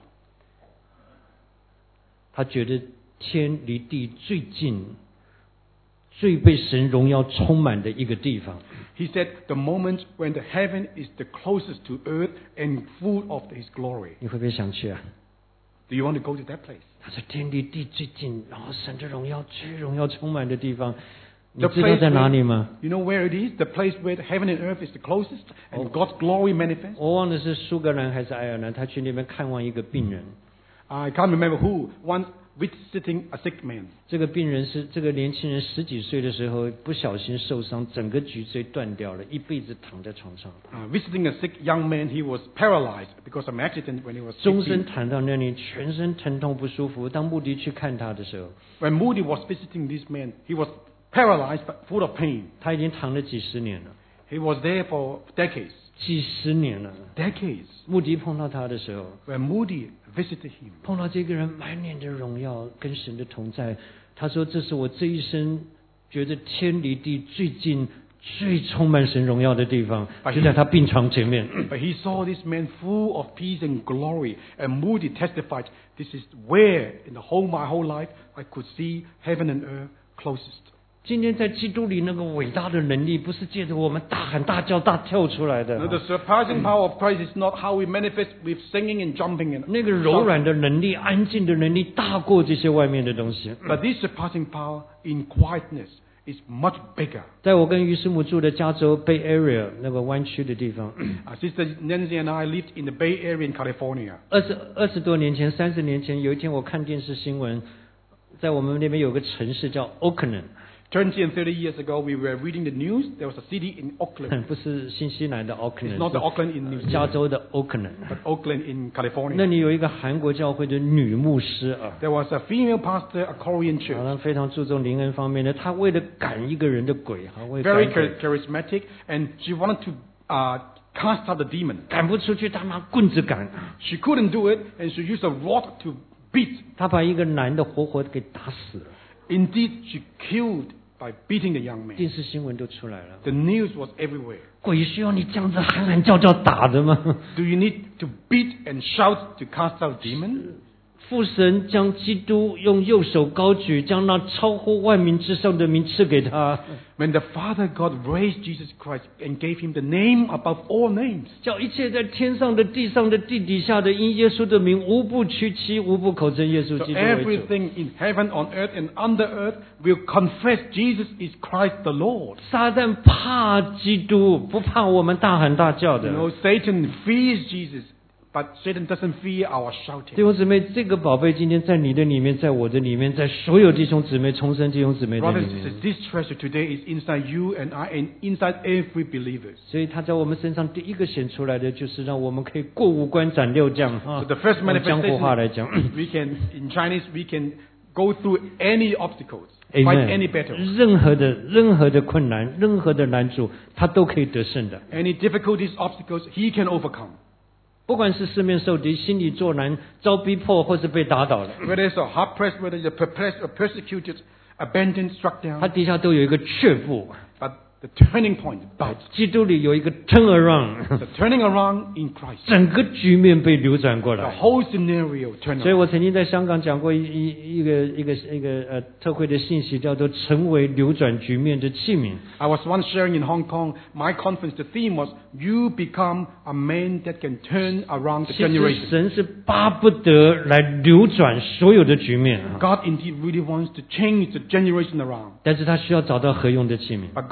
他觉得天离地最近、最被神荣耀充满的一个地方， He said the moment when the heaven is the closest to earth and full of his glory. 你会不会想去啊？ Do you want to go to that place? 他说天离地最近，然后神的荣耀最荣耀充满的地方，你 The 知道 place 在哪 where, 里吗？ you know where it is? The place where the heaven and earth is the closest and God's glory manifests. 我忘了是苏格兰还是爱尔兰，他去那边看望一个病人。 I can't remember who once visiting a sick man. 这个病人是这个年轻人十几岁的时候不小心受伤，整个脊椎断掉了，一辈子躺在床上， Uh, visiting a sick young man, he was paralyzed because of an accident when he was 终身 sixteen. 躺到那里，全身疼痛不舒服。当穆迪去看他的时候， When Moody was visiting this man, he was paralyzed but full of pain. 他已经躺了几十年了， He was there for decades. 几十年了。 Decades. 穆迪碰到他的时候， When Moody visited him, 碰到这个人满脸的荣耀，跟神的同在。他说：“这是我这一生觉得天离地最近、最充满神荣耀的地方，就在他病床前面。” but he saw this man full of peace and glory. And Moody testified, this is where in the whole my whole life I could see heaven and earth closest. 今天在基督里那个伟大的能力，不是借着我们大喊大叫、大跳出来的 Now,。the surpassing power of Christ is not how we manifest with singing and jumping. And 那个柔软的能力、安静的能力，大过这些外面的东西。 But this surpassing power in quietness is much bigger. 在我跟于师母住的加州 Bay Area 那个湾区的地方， Uh, Sister Nancy and I lived in the Bay Area in California. 二十二十多年前、三十年前，有一天我看电视新闻，在我们那边有个城市叫 Oakland。 twenty and thirty years ago, we were reading the news. There was a city in Oakland, 不是新西兰的 It's not the Auckland， Auckland in New 是加 Zealand, 州的 Oakland。 but Oakland in 那 California. 里有一个韩国教会的女牧师啊， There was a female pastor, a Korean 好 church, 像非常注重灵恩方面的。她为了赶一个人的鬼，哈，为了 very 赶鬼 char- charismatic, and she wanted to uh, cast out the demon. 赶不出去，她拿棍子赶。 She couldn't do it, and she used a rod to beat. 她把一个男的活活给打死了， Indeed, she killed by beating the young man. 电视新闻都出来了。 The news was everywhere. 鬼需要你这样子喊喊叫叫打的吗？ Do you need to beat and shout to cast out demon? 父神将基督用右手高举，将那超乎万民之上的名赐给他， When the Father God raised Jesus Christ and gave him the name above all names, 叫一切在天上的、地上的、地底下的，因耶稣的名，无不屈膝，无不口称耶稣 so 基督为主。 everything in heaven, on earth, and under earth will confess Jesus is Christ the Lord. 撒旦怕基督，不怕我们大喊大叫 You 的。 know, Satan fears Jesus, but Satan doesn't fear our 弟 shouting. 兄姊妹，这个宝贝今天在你的里面，在我的里面，在所有弟兄姊妹、重生弟兄姊妹的 Brothers 里 and 面 sisters,，this treasure today is inside you and I and inside every believer. 所以他在我们身上第一个显出来的，就是让我们可以过五关斩六将啊 So the first 用江湖话来 manifestation, 讲 we can, in Chinese, we can go through any obstacles, fight any battle. 任何的任何的困难、任何的难处，他都可以得胜的。 Any difficulties, obstacles, he can overcome. 不管是四面受敌、心理作难、遭逼迫，或是被打倒了， Whether it's a hard pressed, whether you're perplexed or persecuted, abandoned, struck 他 down, 底下都有一个却步。 but the turning point, but 基督里有一个 turn around， the turning around in Christ. 整个局面被扭转过 The 来。 whole scenario turned 所以 around. 我曾经在香港讲过一一一个一个一个呃特会的信息，叫做成为扭转局面的器皿。 I was once sharing in Hong Kong, my conference, the theme was, you become a man that can turn around the 其实 generation. 神是巴不得来扭转所有的局面啊， God indeed really wants to change the generation around. 但是他需要找到合用的器皿。 But God needs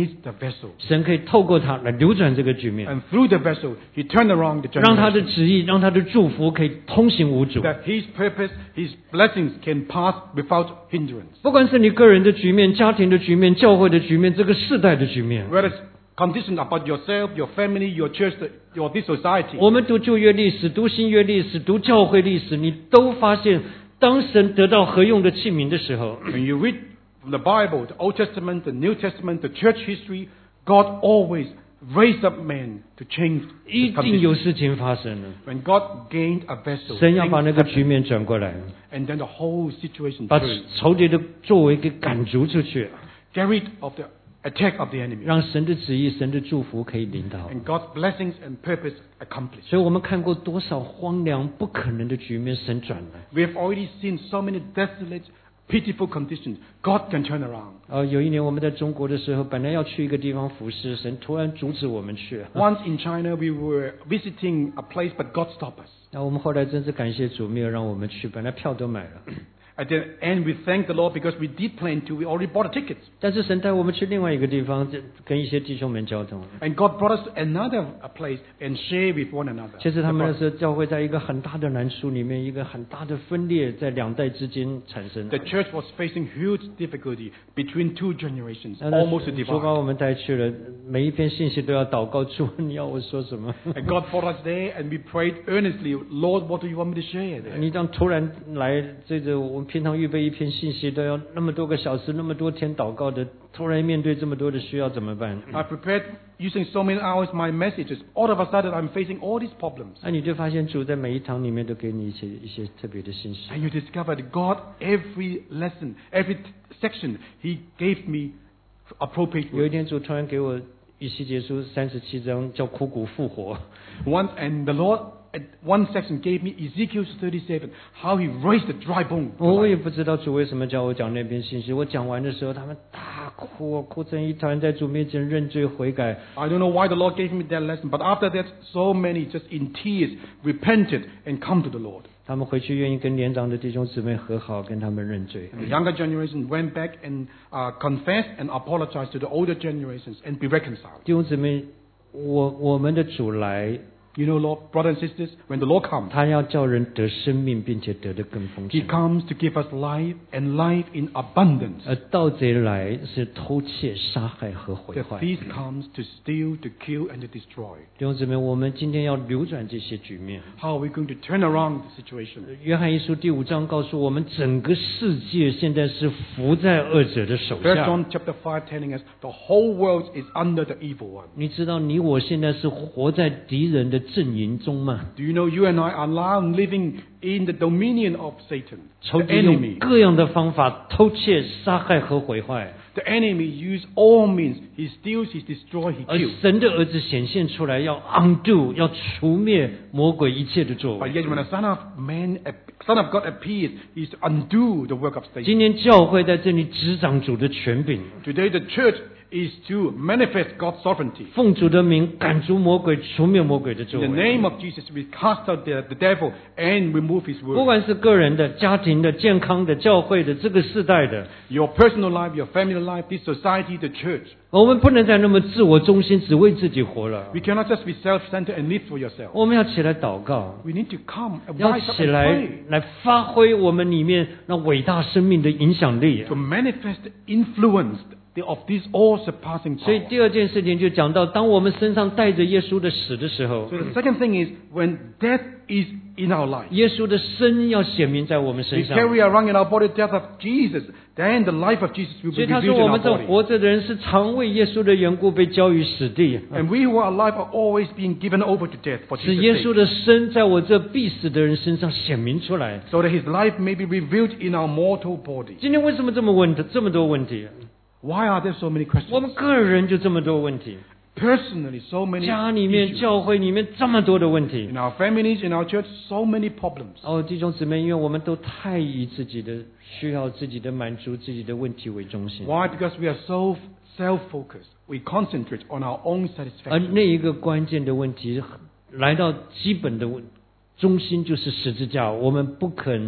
needs the vessel. 神可以透过他来扭转这个局面， And through the vessel, He turned around the 让他的 generation. 旨意，让他的祝福可以通行无阻。 That His purpose, His blessings can pass without hindrance. 不管是你个人的局面、家庭的局面、教会的局面、这个世代的局面， Whether it's conditions about yourself, your family, your church, your this society. 我们读旧约历史、读新约历史、读教会历史，你都发现，当神得到合用的器皿的时候， When you read from the Bible, the Old Testament, the New Testament, the church history, God always raised up men to change 一 the 定有 conditions. 事情发生了。 When God gained a vessel, 神要把 things 那个 happened, 局面转过来， and then the whole situation 把 turned. 仇敌的作为给赶逐出去， Get rid of the attack of the enemy. 让神的旨意、神的祝福可以领导。 And God's blessings and purpose accomplished. 所以我们看过多少荒凉不可能的局面，神转了。 We have already seen so many desolate, pitiful conditions. God can turn around. 呃，有一年我们在中国的时候，本来要去一个地方服侍，神突然阻止我们去。 Once in China, we were visiting a place, but God stopped us. 那我们后来真是感谢主，没有让我们去，本来票都买了。 At the end, we thank the Lord because we did plan to. We already bought the tickets. 但是神带我们去另外一个地方，这跟一些弟兄们交通。 And God brought us to another uh, place and share with one another. 其实他们那时候教会在一个很大的难处里面，一个很大的分裂在两代之间产生。 The church was facing huge difficulty between two generations, 那那 almost a 主把 divide. 我们带去了，每一篇信息都要祷告，主你要我说什么？ And God brought us there, and we prayed earnestly, Lord, what do you want me to share there? 你当突然来，这个我们平常预备一篇信息都要那么多个小时、那么多天祷告的，突然面对这么多的需要怎么办？ I prepared using so many hours my messages. All of a sudden, I'm facing all these problems. 那你就发现主在每一堂里面都给你一些一些特别的信息。 And you discovered God, every lesson, every t- section, He gave me appropriate 有一 words. 天主突然给我以西结书三十七章叫枯骨复活， One, and the Lord, at one section, gave me Ezekiel thirty-seven, how He raised the dry bone. to 我 life. 也不知道主为什么叫我讲那篇信息。我讲完的时候，他们大哭，哭成一团，在主面前认罪悔改。 I don't know why the Lord gave me that lesson, but after that, so many just in tears repented and come to the Lord. 他们回去愿意跟年长的弟兄姊妹和好，跟他们认罪。 And the younger generation went back and uh, confessed and apologized to the older generations and be reconciled. 弟兄姊妹，我我们的主来， You know, Lord, brothers and sisters, when the Lord comes, 他要叫人得生命，并且得的更丰 He 盛。 comes to give us life and life in abundance. 而盗贼来是偷窃、杀害和毁 The 坏。 thief comes to steal, to kill, and to destroy. 弟兄姊妹，我们今天要扭转这些局面。 How are we going to turn around the situation? 约翰一书第五章告诉我们，整个世界现在是伏在恶者的手 First 下。 John chapter five telling us the whole world is under the evil one. 你知道你我现在是活在敌人的阵营中吗？ Do you know you and I are now living in the dominion of Satan, 仇 the 敌用 enemy? 各样的方法偷窃、杀害和毁坏， The enemy use all means. He steals, he destroys, he 而 kills. 神的儿子显现出来，要 undo， 要除灭魔鬼一切的作 But 为。 yet when the Son of Man, Son of God appears, he is to undo the work of Satan. 今天教会在这里执掌主的权柄， Today the church is to manifest God's sovereignty. 奉主的名赶逐魔鬼，除灭魔鬼的作 In the 为。 name of Jesus, we cast out the, the devil and remove his 不 word. 管是个人的、家庭的、健康的、教会的、这个世代的， Your personal life, your family life, this society, the church. 我们不能再那么自我中心，只为自己活了。 We cannot just be self-centered and live for yourself. 我们要起来祷告， We need to come and 要 rise up 起 and 来 pray 来发挥我们里面那伟大生命的影响力。 to manifest the influence of this all-surpassing 所以 power. 第二件事情就讲到，当我们身上带着耶稣的死的时候， So the second thing is when death is in our life. 耶稣的生要显明在我们 We 身上。 carry around in our body the death of Jesus, then the life of Jesus will 所 be 以他 revealed 说， in 我 our 们这 body. 活着的人是常为耶稣的缘故被交于死地， And we who are alive are always being given over to death for 使 Jesus' 耶稣 sake, 的生在我这必死的人身上显明出来。 so that His life may be revealed in our mortal body. 今天为什么这么问这么多问题？ Why are there so many 我 questions? 们个人就这么多问题， Personally, so many 家里面、 issues. 教会里面这么多的问题 In。our families, in our church, so many problems. 哦，弟兄姊妹，因为我们都太以自己的需要、自己的满足、自己的问题为中心， Why? Because we are so self-focused. We concentrate on our own 而 satisfaction. 那一个关键的问题来到基本的问中心就是十字架，我们不肯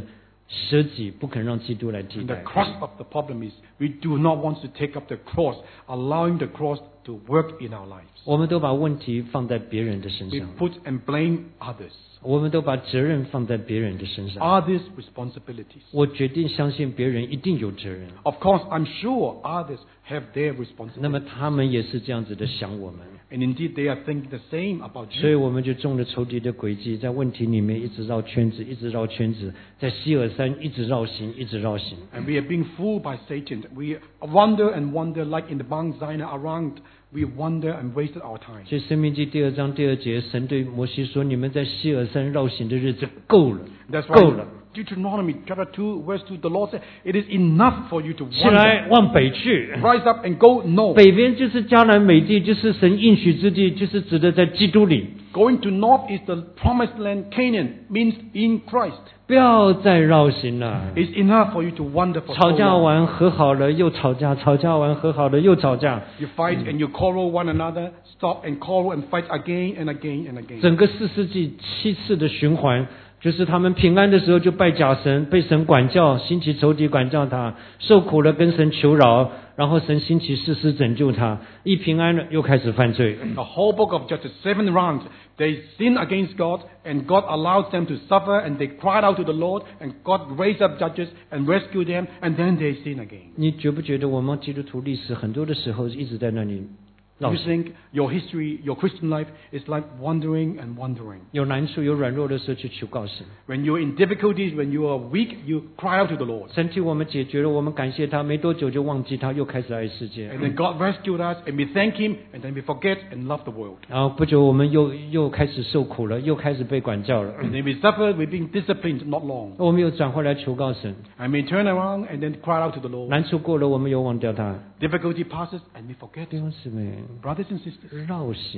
舍己，不肯让基督来替 And the 代。 crux of the problem is we do not want to take up the cross, allowing the cross to work in our lives. 我们都把问题放在别人的身 We 上， put and blame others, 我们都把责任放在别人的身上。 others' responsibilities. 我决定相信别人一定有责任， Of course, I'm sure others have their 那么 responsibilities. 他们也是这样子的想我们， And indeed, they are thinking the same about 所以 you. 我们就中了仇敌的诡计，在问题里面一直绕圈子，一直绕圈子，在希尔山一直绕行，一直绕行。 And we are being fooled by Satan. We wander and wander like in the Mount Sinai around. We wander and wasted our time. 所以《生命记》第二章第二节，神对摩西说：“你们在希尔山绕行的日子够了， That's 够 why 了， Deuteronomy chapter two, verse two, the Lord said, it is enough for you to 起来 wander. 往北去。 Rise up and go north. 北边就是迦南美地，就是神应许之地，就是指的在基督里。 Going to north is the promised land, Canaan, means in Christ. 不要再绕行了。 It's enough for you to wander for 吵 so 架 long. 完和好了又吵架，吵架完和好了又吵架， You fight and you quarrel one another, stop and quarrel and fight again and again and again. 整个四世纪七次的循环，就是他们平安的时候就拜假神，被神管教，兴起仇敌管教他，受苦了跟神求饶，然后神兴起士师拯救他，一平安了又开始犯罪。 The whole book of Judges, seven rounds, they sinned against God, and God allowed them to suffer, and they cried out to the Lord, and God raised up judges and rescued them, and then they sin again. 你觉不觉得我们基督徒历史很多的时候一直在那里 You 绕行？ think your history, your Christian life is like wandering and wandering. 有难处、有软弱的时候去求告神， When you're in difficulties, when you are weak, you cry out to the Lord. 神替我们解决了，我们感谢他，没多久就忘记他，又开始爱世界。 And then God rescued us, and we thank Him, and then we forget and love the world. 然后不久我们又又开始受苦了，又开始被管教了， And then we suffer, we're being disciplined not long. 我们又转回来求告神。 And we turn around and then cry out to the Lord. 难处过了，我们又忘掉他。 Difficulty passes, and we forget. 弟兄姊妹， Brothers and sisters, 绕行，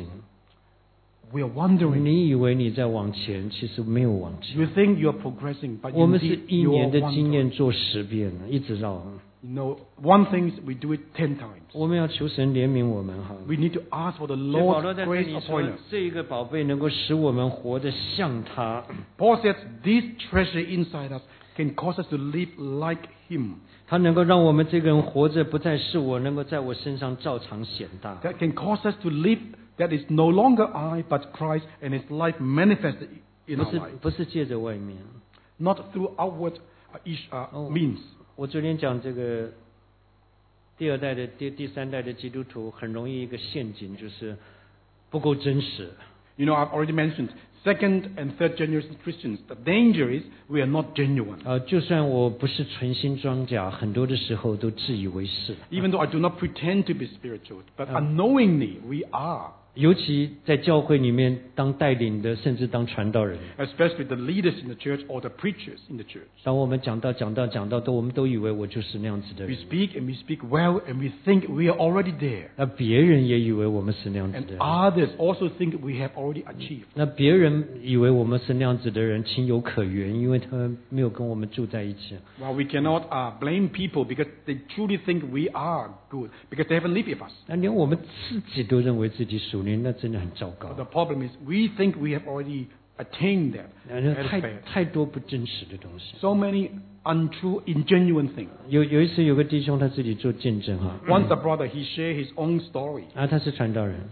we are wandering. 你以为你在往前，其实没有往前。 You think you are progressing, but 我们是 indeed 一 you 年 are 的经 wandering. 验做十遍，一直绕。 You know, one thing is we do it ten times. 我们要求神怜悯我们哈。 We need to ask for the 所以保罗 Lord's 在这 grace 里 upon 说 us.， 这一个宝贝能够使我们活得像他。 Paul says this treasure inside us can cause us to live like Him. 他能够让我们这个人活着，不再是我，能够在我身上照常显大。 That can cause us to live that is no longer I, but Christ, and His life manifested in 不 our 是 life. 不是借着外面。 Not through outward uh, ish, uh, Oh. means. 我昨天讲这个第二代的第第三代的基督徒很容易一个陷阱，就是不够真实。 You know, I've already mentioned second and third generation Christians. The danger is we are not genuine. 呃，就算我不是存心装甲，很多的时候都自以为是。 Even though I do not pretend to be spiritual, but unknowingly we are. 尤其在教会里面当带领的，甚至当传道人。 Especially the leaders in the church or the preachers in the church. 当我们讲到讲到讲到，都我们都以为我就是那样子的 We 人， speak and we speak well and we think we are already there. 那别人也以为我们是那样子 And 的人。 others also think we have already achieved. 那别人以为我们是那样子的人，情有可原，因为他们没有跟我们住在一起。 Well, we cannot uh, blame people because they truly think we are good because they haven't lived with us. 那连我们自己都认为自己属灵，那真的很糟糕 But。the problem is we think we have already attained that. 那 That is 太 bad. 太多不真实的东西。 So many untrue, ingenuine things. 有有一次有个弟兄他自己做见证哈， Once a brother, he shared his own story. 啊，他是传道人。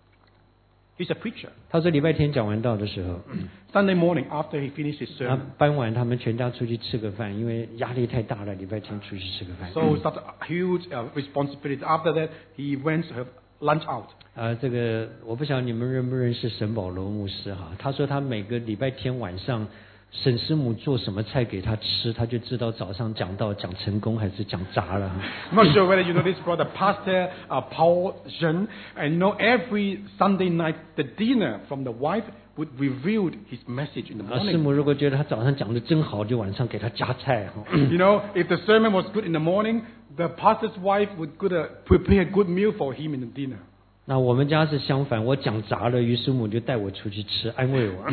He's a preacher. 他说礼拜天讲完道的时候， Sunday morning after he finished his 啊 sermon, 傍晚他们全家出去吃个饭，因为压力太大了，礼拜天出去吃个饭。 so such a huge uh, responsibility. After that, he went to have lunch out. 啊，这个我不晓得你们认不认识沈保罗牧师哈？他说他每个礼拜天晚上，沈师母做什么菜给他吃，他就知道早上讲道讲成功还是讲砸了。 I'm not sure whether you know this brother, Pastor uh, Paul Zhen. And you know, every Sunday night, the dinner from the wife would reveal his message in the 啊，师 morning. 母如果觉得他早上讲的真好，就晚上给他加菜哈。 You know, if the sermon was good in the morning, the pastor's wife would good, uh, prepare a good meal for him in the dinner. 那我们家是相反，我讲砸了，于师母就带我出去吃，安慰我。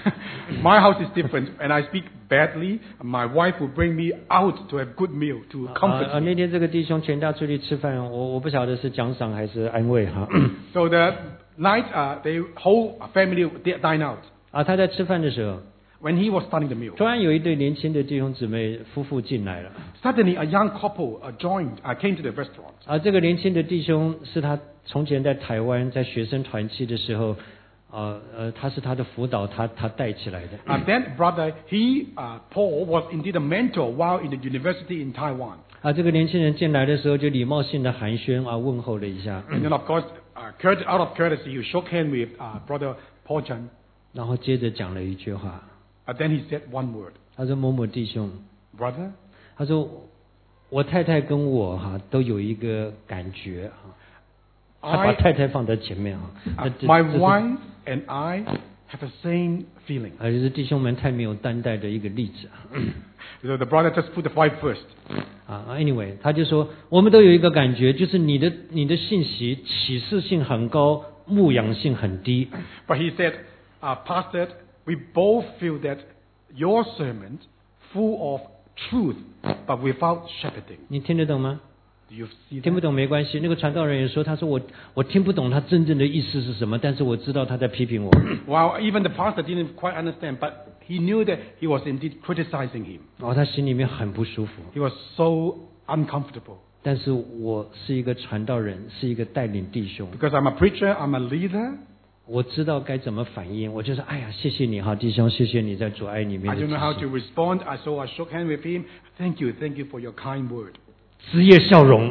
My house is different. And I speak badly, my wife will bring me out to have good meal to 啊 comfort 啊！ me. 那天这个弟兄全家出去吃饭，我我不晓得是奖赏还是安慰哈。 So the night, uh, the whole family did dine out. 啊，他在吃饭的时候， when he was starting the meal, 突然有一对年轻的弟兄姊妹夫妇进来了。 suddenly a young couple uh, joined, uh, came to the restaurant. 啊，这个年轻的弟兄是他从前在台湾在学生团契的时候，呃呃，他是他的辅导，他他带起来的。 And then, brother, he, uh, Paul, was indeed a mentor while in the university in Taiwan. 啊，这个年轻人进来的时候就礼貌性的寒暄啊，问候了一下， And then, of course, uh, court- out of courtesy, he shook hands with uh, brother Paul Chan. 然后接着讲了一句话， And then he said one word, 他说：“某某弟兄， brother, 他说我太太跟我哈、都有一个感觉哈。”他把 I, 太太放在前面哈。 uh, 那这 my 这是 wife and I have the same feeling. 啊，就是弟兄们太没有担待的一个例子 So the brother just put the wife first. 啊。Anyway，他就说我们都有一个感觉，就是你的你的信息启示性很高，牧养性很低。 But he said, uh, Pastor, we both feel that your sermon full of truth, but without shepherding. 你听得懂吗？ Do you see 听不 that? 懂没关系。那个传道人也说，他说我我听不懂他真正的意思是什么，但是我知道他在批评我。 Well, even the pastor didn't quite understand, but he knew that he was indeed criticizing him. 然后他心里面很不舒服。 He was so uncomfortable. 但是我是一个传道人，是一个带领弟兄， Because I'm a preacher, I'm a leader. 我知道该怎么反应。我就说，哎呀，谢谢你哈，弟兄，谢谢你在主爱里面 I 的 don't 支 know how 持 to respond. I so I shook hands with him. Thank you, thank you for your kind word. 职业笑容。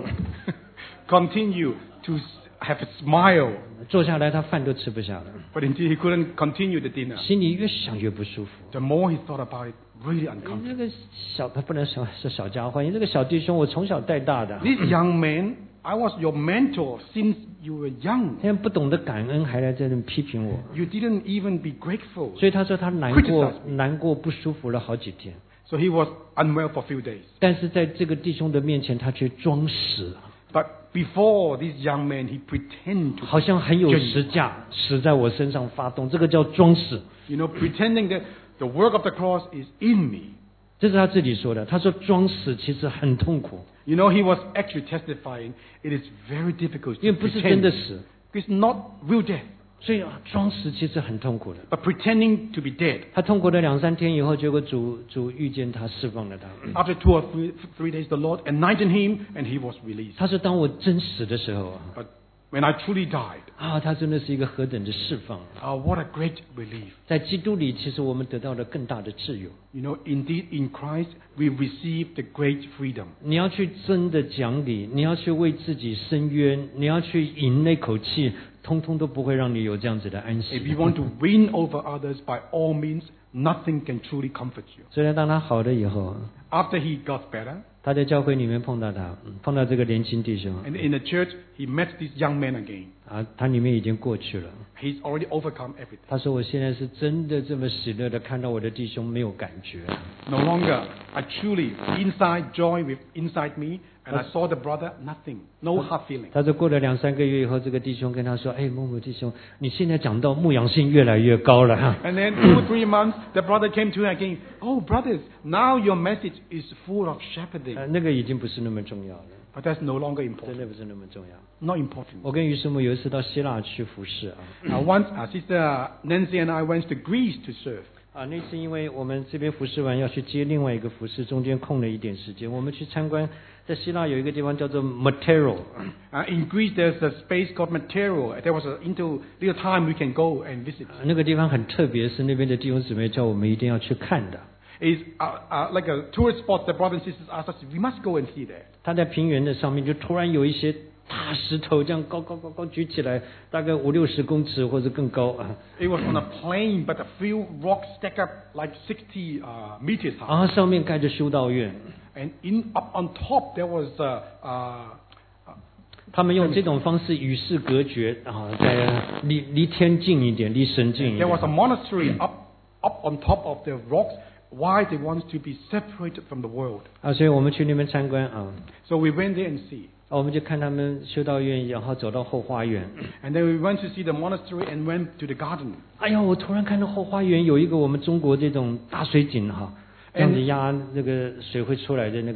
Continue to have a smile. 坐下来，他饭都吃不下了， But indeed, he couldn't continue the dinner. 心里越想越不舒服。 The more he thought about it, really 你 uncomfortable. 这个小，他不能说是小家伙，你这个小弟兄，我从小带大的， This young man, I was your mentor since you were young. 现在不懂得感恩，还来这里批评我。 You didn't even be grateful. 所以他说他难过 Criticize， 难过不舒服了好几天。 So he was unwell for a few days. 但是在这个弟兄的面前，他却装死， But before this young man, he pretended to, 好像很有实价，死在我身上发动，这个叫装死。 you know, pretending that the work of the cross is in me. 这是他自己说的。他说装死其实很痛苦， You know, he was actually testifying it is very difficult 因为 to 不是真 pretend. 的死， It's not real death, 所以啊，装死其实很痛苦的。 but pretending to be dead. 他痛苦了两三天以后，结果主主遇见他，释放了他。 After two or three, three days, the Lord enlightened him and he was released. 他说：“当我真死的时候啊， But when I truly died, 啊，他真的是一个何等的释放！ oh, what a great relief. 在基督里，其实我们得到了更大的自由。 You know, indeed, in Christ, we receive the great freedom. 你要去真的讲理，你要去为自己伸冤，你要去赢那口气，通通都不会让你有这样子的安 If 息。 you want to win over others, by all means, nothing can truly comfort you. 虽然当他好了以后， After he got better, 他在教会里面碰到他，嗯碰到这个年轻弟兄 and in the church, he met this young man again. 啊，他里面已经过去了。 He's already overcome everything. 他说：“我现在是真的这么喜乐的看到我的弟兄没有感觉。” No longer, I truly, inside joy with inside me, and I saw the brother, nothing, no hard feeling. 他说过了两三个月以后，这个弟兄跟他说：“哎，某某弟兄，你现在讲到牧养性越来越高了哈。 And then two or three months, the brother came to him again. Oh, brothers, now your message is full of shepherding. 呃”那个已经不是那么重要了， But that's no longer 真 important. 的不是那么重要。 Not important. 我跟于师母有一次到希腊去服侍啊， Uh, once, uh, Sister Nancy and I went to Greece to serve. 啊，那次因为我们这边服侍完要去接另外一个服侍，中间空了一点时间，我们去参观，在希腊有一个地方叫做 Matero， Uh, in Greece, there's a space called Matero. There was a into little time we can go and visit. 啊那个地方很特别，是那边的弟兄姊妹叫我们一定要去看的。 It's uh, uh, like a tourist spot. The brothers and sisters asked us, we must go and see that. 它在平原的上面，就突然有一些大石头这样高高高高举起来，大概五六十公尺或者更高啊。 It was on a plain, but a few rocks stacked up like sixty uh, meters 然 high. 后上面盖着修道院， And in up on top there was uh, uh, 他们用这种方式与世隔绝啊，在离离天近一点，离神近一 there was a 点。 monastery up up on top of the rocks. Why they want to be separated from the world? 啊，所以我们去那边参观啊， So we went there and see. 啊我们就看他们修道院，然后走到后花园。 And then we went to see the monastery and went to the garden. 哎呀，我突然看到后花园有一个我们中国这种大水井哈，这样子压那个水会出来的那个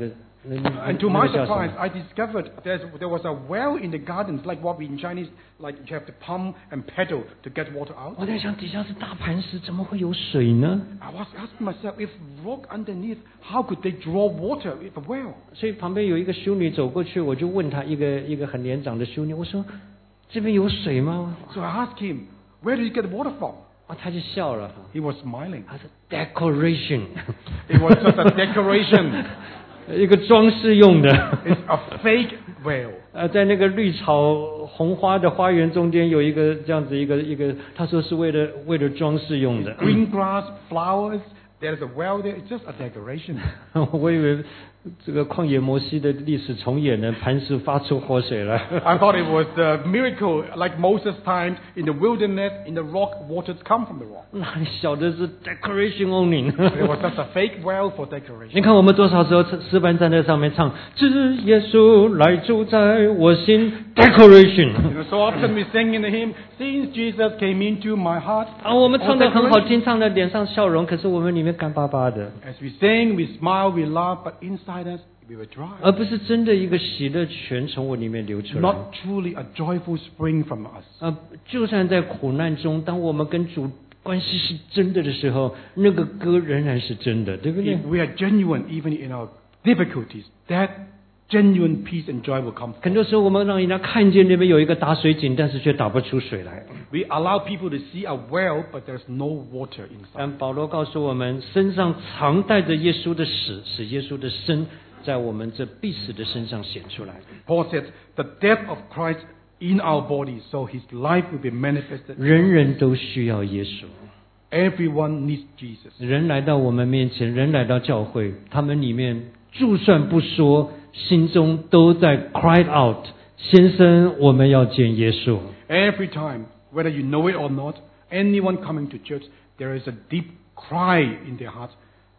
那那 And to 那 my 个叫什 surprise, 么？ I discovered there's, there was a well in the gardens, like what we in Chinese, like you have to pump and pedal to get water out. 我在想，底下是大磐石，怎么会有水呢？ I was asking myself, if rock underneath, how could they draw water with a well? 所以旁边有一个修女走过去，我就问她，一个一个很年长的修女，我说：“这边有水吗 So I asked him, where did you get the water from?？” 啊，他就笑了， He was smiling. 他说 ：“Decoration， It was just a decoration. 一个装饰用的。” It's a fake well. 呃，在那个绿草红花的花园中间有一个这样子一个一个，他说是为了为了装饰用的。 Green grass, flowers, there's a well there. It's just a decoration. 我以为这个旷野摩西的历史重演呢，磐石发出活水来。 I thought it was the miracle, like Moses' time in the wilderness, in the rock, waters come from the rock. 哪里晓得是 decoration only？ It was just a fake well for 你 decoration. 看我们多少时候诗班站在上面唱，只耶稣来住在我心 decoration You know, so often we sing in the hymn, since Jesus came into my heart. 啊，我们 all 唱的很好 decoration. 听，唱的脸上笑容，可是我们里面干巴巴的， As we sing, we smile, we laugh, but inside us, we were dry. 而不是真的一个喜乐泉从我里面流出来。 Not truly a joyful spring from us. 呃，就算在苦难中，当我们跟主关系是真的的时候，那个歌仍然是真的，对不对 If？we are genuine, even in our difficulties, that genuine peace and joy will come. 很多时候我们让人家看见那边有一个打水井，但是却打不出水来。 We allow people to see a well, but there's no water inside. 但保罗告诉我们，身上常带着耶稣的死，使耶稣的生在我们这必死的身上显出来。 Paul said, the death of Christ in our bodies, so his life will be manifested. 人人都需要耶稣， Everyone needs Jesus. 人来到我们面前，人来到教会，他们里面就算不说，心中都在 cry out， 先生，我们要见耶稣。 Every time, whether you know it or not, anyone coming to church, there is a deep cry in their hearts.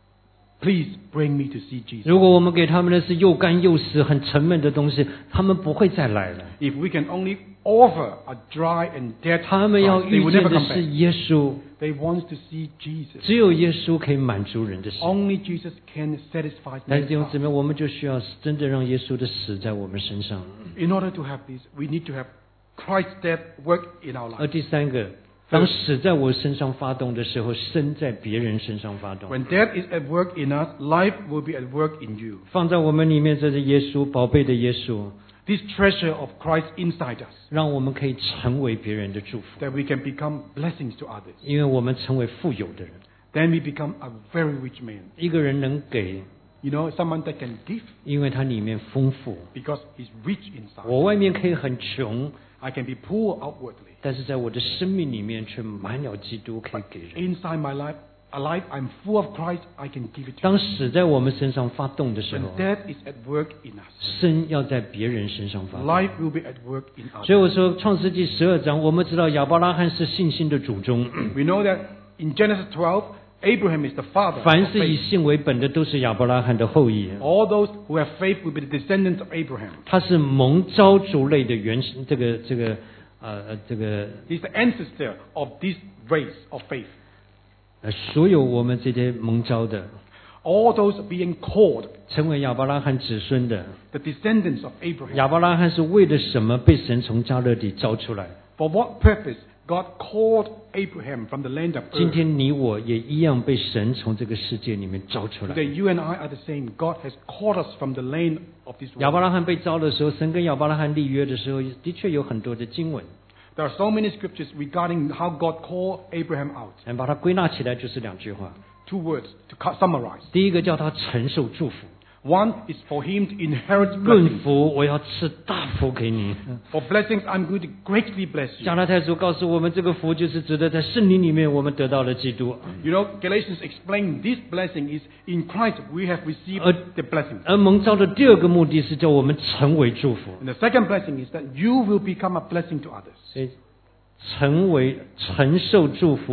Please bring me to see Jesus. 如果我们给他们的是又干又湿、很沉闷的东西，他们不会再来了。 If we can only offer a dry and dead 他们要 Christ, they 遇 will 见 never 的 come 是 back. 耶稣， They want to see Jesus. 只有耶稣可以满足人的心。 Only Jesus can satisfy 但是 man's 弟兄姊 heart. 妹，我们就需要真的让耶稣的死在我们身上。 In order to have this, we need to have Christ's death work in our 而 lives. 第三个，当死在我身上发动的时候，生在别人身上发动。 When death is at work in us, life will be at work in you. 放在我们里面，这是耶稣宝贝的耶稣， This treasure of Christ inside us, 让我们可以成为别人的祝福， that we can become blessings to others. 因为我们成为富有的人。 Then we become a very rich man. 一个人能给， You know, someone that can give 因为他里面丰富。 because he's rich inside. 我外面可以很穷， I can be poor outwardly. 但是在我的生命里面却满了基督，可以给人。 Inside my life, a life I'm full of Christ, I can give it to 当 you. 死在我们身上发动的时 When 候， death is at work in us, 生要在别人身上发动。 life will be at work in 所以 others. 我说，《创世纪》十二章，我们知道亚伯拉罕是信心的祖宗， We know that in Genesis twelve, Abraham is the father 凡 of 是以 faith. 信为本的，都是亚伯拉罕的后裔。 All those who have faith will be the descendants of Abraham. 他是蒙召族类的原始，这个这个呃呃这个 He's the ancestor of this race of faith. 呃，所有我们这些蒙召的， All those being called 成为亚伯拉罕子孙的， the descendants of Abraham. 亚伯拉罕是为了什么被神从加勒底召出来？ For what purpose God called Abraham from the land of 今 Ur? 天你我也一样被神从这个世界里面召出来。 Today you and I are the same. God has called us from the land of this 亚伯 world. 拉罕被召的时候，神跟亚伯拉罕立约的时候，的确有很多的经文， There are so many scriptures regarding how God called Abraham out. 嗯，把它归纳起来就是两句话。 Two words to cu- summarize. 第一个叫他承受祝福， One is for him to inherit 论 blessings. 福我要赐大福给你。 For blessings, I'm going to greatly bless 加 you. 拉太书告诉我们，这个福就是指的在圣灵里面我们得到了基督， You know, Galatians explain this blessing is in Christ we have received Uh, the blessings. 而蒙召的第二个目的是叫我们成为祝福， And the second blessing is that you will become a blessing to others. 所以成为承受祝福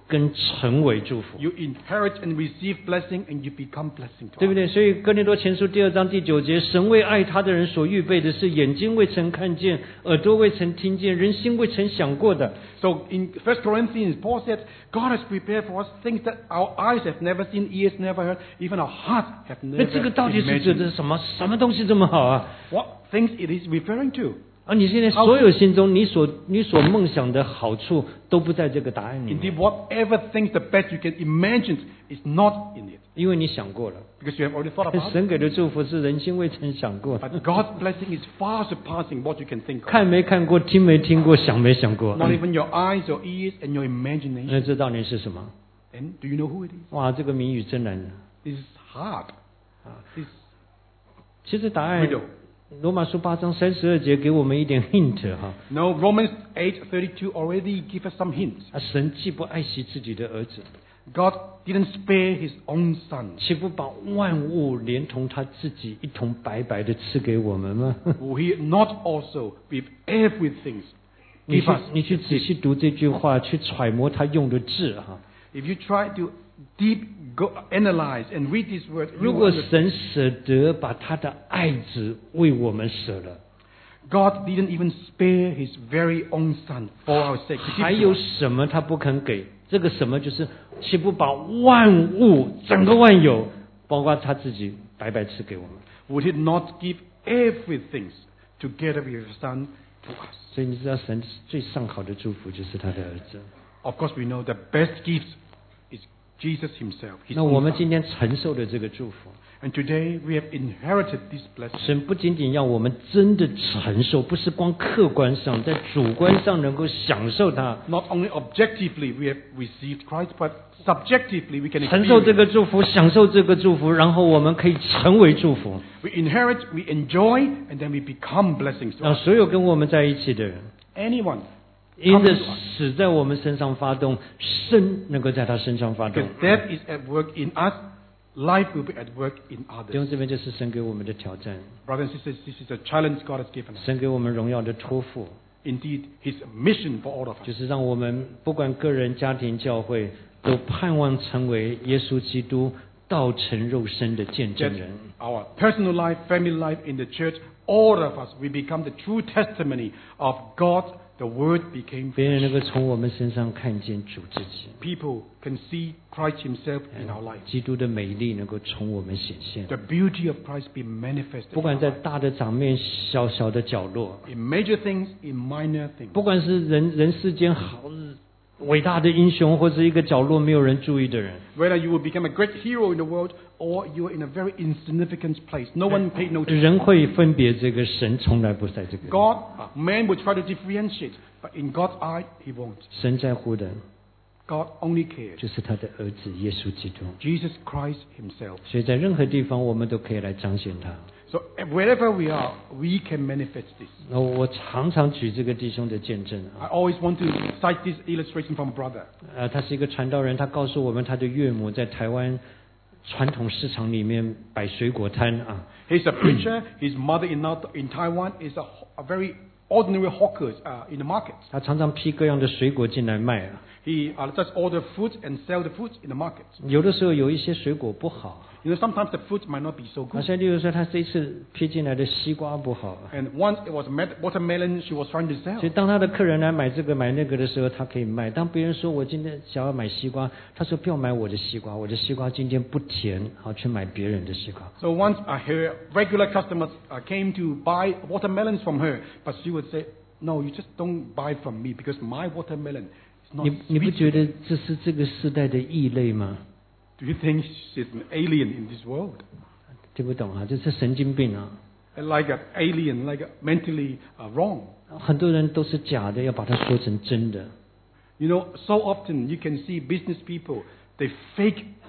跟成为祝福， You inherit and receive blessing, and you become blessing to 对不 others. 对？所以哥林多前书第二章第九节，神为爱他的人所预备的是眼睛未曾看见，耳朵未曾听见，人心未曾想过的。 So in First Corinthians, Paul said, God has prepared for us things that our eyes have never seen, ears never heard, even our hearts have 那 never 这个到底是指 imagined. 的什么？什么东西这么好啊？ What things it is referring to? 而你现在所有心中你所你所梦想的好处都不在这个答案里面， Indeed, whatever things the best you can imagine is not in it. 因为你想过了。 Because you have already thought about it. 神给的祝福是人心未曾想过， But God's blessing is far surpassing what you can think of. 看没看过，听没听过，想没想过。 Not even your eyes, your ears, and your 那 imagination. 这到底是什么？ And do you know who it is? 哇，这个谜语真难。 This is hard. This 其实答案 riddle. 罗马书八章三十二节给我们一点 hint 哈， No, Romans eight thirty-two already give us some hints. 啊，神既不爱惜自己的儿子， God didn't spare his own son. 岂不把万物连同他自己一同白白的赐给我们吗？ Will he not also with everything 你 give 去 us? 你去仔细读这句话，去揣摩他用的字哈。 If you try to deep go analyze and read this word, you 如 will 果 understand. 神舍得把他的爱子为我们舍了， God didn't even spare his very own son for our sake. to give 还 to 有 us. 什么他不肯给？这个什么就是岂不把万物整个万有，包括他自己白白赐给我们？ Would he not give everything together with his son to us? 所以你知道神最上好的祝福就是他的儿子。 Of course, we know the best gift is Jesus himself, his 那我 own 们 son. 今天承受的这个祝福， And today we have inherited this blessing. 神不仅仅要我们真的承受，不是光客观上，在主观上能够享受它， Not only objectively we have received Christ, but subjectively we can 承受这 experience. 个祝福，享受这个祝福，然后我们可以成为祝福， We inherit, we enjoy, and then we become blessings to 让 us. 所有跟我们在一起的人， Anyone 因 coming 着 to us. 死在我们身上发动，生能够在他身上发动 Because。death is at work in us, life will be at work in 弟兄 others. 这边就是神给我们的挑战， Brothers and sisters, this is a challenge God has given us. 神给我们荣耀的托付， Indeed, His mission for all of 就 us. 是让我们不管个人、家庭、教会，都盼望成为耶稣基督道成肉身的见证 That 人。 our personal life, family life, in the church, all of us, we become the true testimony of God. The Word became 别人能 flesh. 够从我们身上看见主自己， People can see Christ Himself in our life. 基督的美丽能够从我们显现。 The beauty of Christ be manifested. 不 in 管 our 在 life. 大的场面、小小的角落， In major things, in minor things. 不管是人人世间好伟大的英雄，或是一个角落没有人注意的人， Whether you will become a great hero in the world or you are in a very insignificant place. No one paid notice. 人会分别这个神从来不在这个。 God, uh, man would try to differentiate, but in God's eye, He won't. 神在乎的 God only cares. 就是他的儿子耶稣基督， Jesus Christ Himself. 所以在任何地方我们都可以来彰显他。 So wherever we are, we can manifest this. 那我常常举这个弟兄的见证 I 啊， always want to cite this illustration from a brother. 呃，他是一个传道人，他告诉我们他的岳母在台湾传统市场里面摆水果摊啊， He's a preacher. His mother-in-law in Taiwan is a, a very ordinary hawker uh, in the market. 他常常批各样的水果进来卖啊， He uh, just order fruit and sell the fruit in the market. 有的时候有一些水果不好， You know, sometimes the fruit might not be so 好 good. 像例如说他这一次批进来的西瓜不好， And once it was met- watermelon she was trying to 所 sell. 以当他的客人来买这个买那个的时候，他可以卖。当别人说我今天想要买西瓜，他说不要买我的西瓜，我的西瓜今天不甜，好去买别人的西瓜。 So once uh, her regular customers uh, came to buy watermelons from her, but she would say, "No, you just don't buy from me because my watermelon is not 你你不 sweet." 觉得这是这个时代的异类吗？ Do you think she's an alien in this world? 听不懂啊，这是神经病啊！ Like an alien, like a mentally uh, wrong. 很多人都是假的，要把它说成真的 You know, so often you can see business people, they fake uh,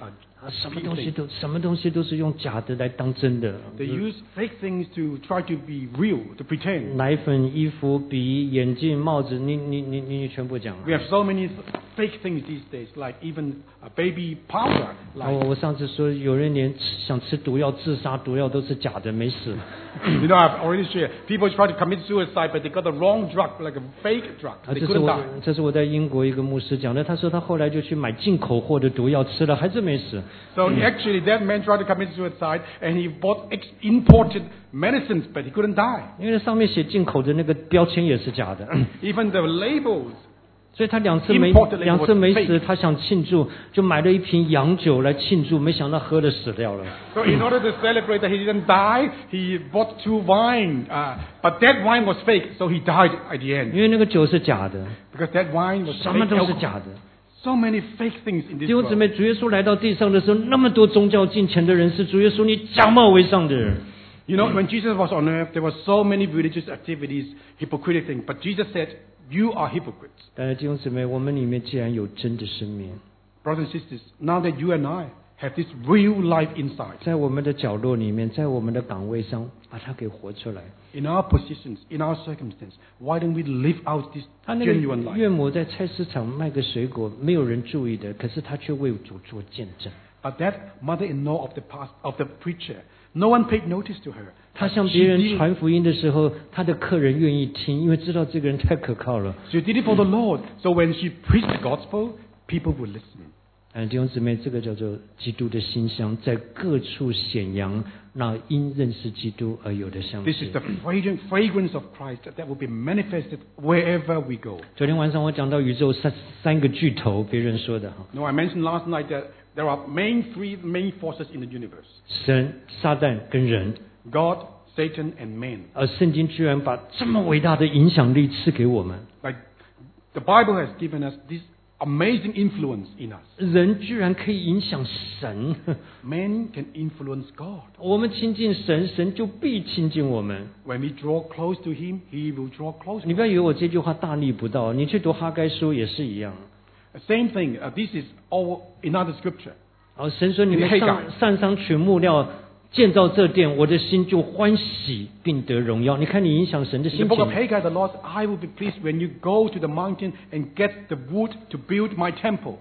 什么东西都什么东西都是用假的来当真的。 They use fake things to try to be real, to pretend. 奶粉、衣服、笔、眼镜、帽子，你你你你全部讲了。 We have so many fake things these days, like even a baby powder. 我 Like 我上次说，有人连吃想吃毒药、自杀毒药都是假的，没死。 you know, I've already shared. People try to commit suicide, but they got the wrong drug, like a fake drug. 啊， They 这是 couldn't 我 die. 这是我在英国一个牧师讲的，他说他后来就去买进口货的毒药吃了，还是没死。 So actually, that man tried to commit suicide, and he bought ex- imported medicines, but he couldn't die. 因为那上面写进口的那个标签也是假的， Even the labels. 所以他两次没 Imported label 两次没 was 死， fake. 他想庆祝，就买了一瓶洋酒来庆祝，没想到喝了死掉了。 So in order to celebrate that he didn't die, he bought two wine. Uh, but that wine was fake, so he died at the end. 因为那个酒是假的， Because that wine was 什么 fake 都是 alcohol. 假的。 So many fake things in this 弟兄姊 world. 妹，主耶稣来到地上的时候，那么多宗教敬虔的人士，主耶稣你假冒为善的人。 You know, when Jesus was on earth, there were so many religious activities, hypocritic things. But Jesus said, you are hypocrites. 但是弟兄姊妹，我们里面既然有真的生命， Brothers and sisters, now that you and I have this real life inside, 在我们的角落里面，在我们的岗位上，把它给活出来。 in our positions, in our circumstance, why don't we live out this 他那个 genuine life? 岳母在菜市场卖个水果，没有人注意的，可是他却为主做见证。 But that mother-in-law of the past, of the preacher, no one paid notice to her. 他向 She 别人 did, 传福音的时候，他的客人愿意听，因为知道这个人太可靠了。 she did it for the Lord. So when she preached the gospel, people would listen. 嗯，弟兄姊妹，这个叫做基督的馨香，在各处显扬那因认识基督而有的香 This 气 is。the fragrant fragrance of Christ that will be manifested wherever we go. 昨天晚上我讲到宇宙三三个巨头，别人说的哈， Now, I mentioned last night that there are main three main forces in the universe: 神、撒旦跟人。 God, Satan, and man. 而圣经居然把这么伟大的影响力赐给我们， Like the Bible has given us this amazing influence in us. 人居然可以影响神。 Man can influence God. 我们亲近神，神就必亲近我们。 When we draw close to Him, He will draw close to 你不要以为我这句话大逆不道，你去读哈该书也是一样。 us. Same thing. Uh, this is all in other scripture. 哦，神说你们你可以上改上商取木料建造这殿，我的心就欢喜，并得荣耀。你看你影响神的 In 心 the book of 情。 Haggai, the Lord said, I will be pleased when you go to the mountain and get the wood to build my temple.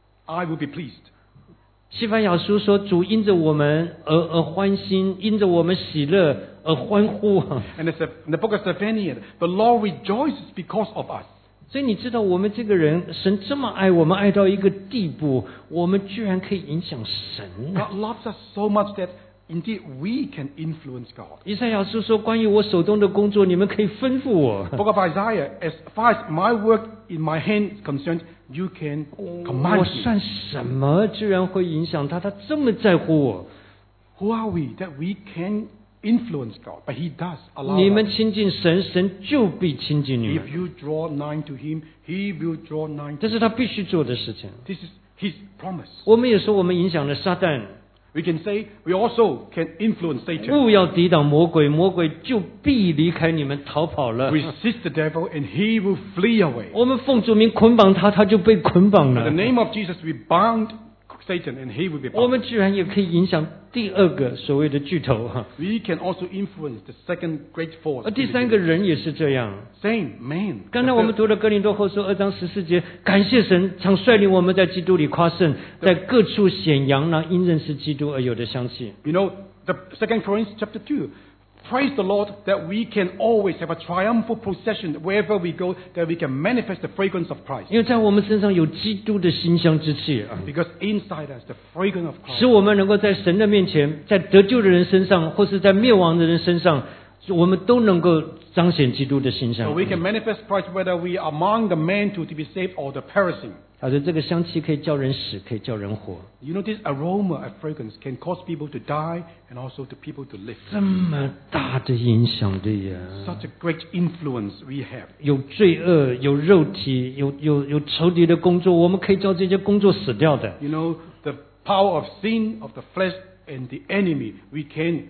I will be pleased. 西番雅书说，主因着我们而而欢心，因着我们喜乐而欢呼。 And it's a- in the book of Zephaniah, the Lord rejoices because of us. 所以你知道，我们这个人，神这么爱我们，爱到一个地步，我们居然可以影响神。 God loves us so much that indeed we can influence God. 以赛亚书说，关于我手中的工作，你们可以吩咐我。 Book of Isaiah, as far as my work in my hand is concerned, you can 我 command me. 算什么，居然会影响他？他这么在乎我。 Who are we that we can influence God? But He does allow 你们 us. 亲近神，神就必亲近你们 If。you draw nigh to Him, He will draw nigh to 这是他必须做的事情。 This is His promise. 我们也说，我们影响了撒旦。 We can say we also can influence Satan. 勿要抵挡魔鬼，魔鬼就必离开你们逃跑了。 Resist the devil and he will flee away. 我们奉主名捆绑他，他就被捆绑 In the 了。 name of Jesus, we bound Satan and he will be 我 bound. 们居然也可以影响第二个所谓的巨头哈， We can also influence the second great force. 而第三个人也是这样。 Same man. 刚才我们读了哥林多后书二章十四节，感谢神常率领我们在基督里夸胜，在各处显扬那因认识基督而有的香气。 You know, the Second Corinthians chapter two. Praise the Lord that we can always have a triumphal procession wherever we go, that we can manifest the fragrance of Christ. 因为在我们身上有基督的馨香之气啊， Because inside us, the fragrance of 使 Christ. 我们能够在神的面前，在得救的人身上，或是在灭亡的人身上，我们都能够彰显基督的馨 So 香。 we can manifest Christ whether we are among the men to, to be saved or the perishing. 他说这个香气可以叫人死，可以叫人活。 You know, this aroma of fragrance can cause people to die and also to people to live. 这么大的影响力呀！ Such a great influence we have. 有罪恶，有肉体，有有有仇敌的工作，我们可以叫这些工作死掉的。 You know, the power of sin, of the flesh, and the enemy, we can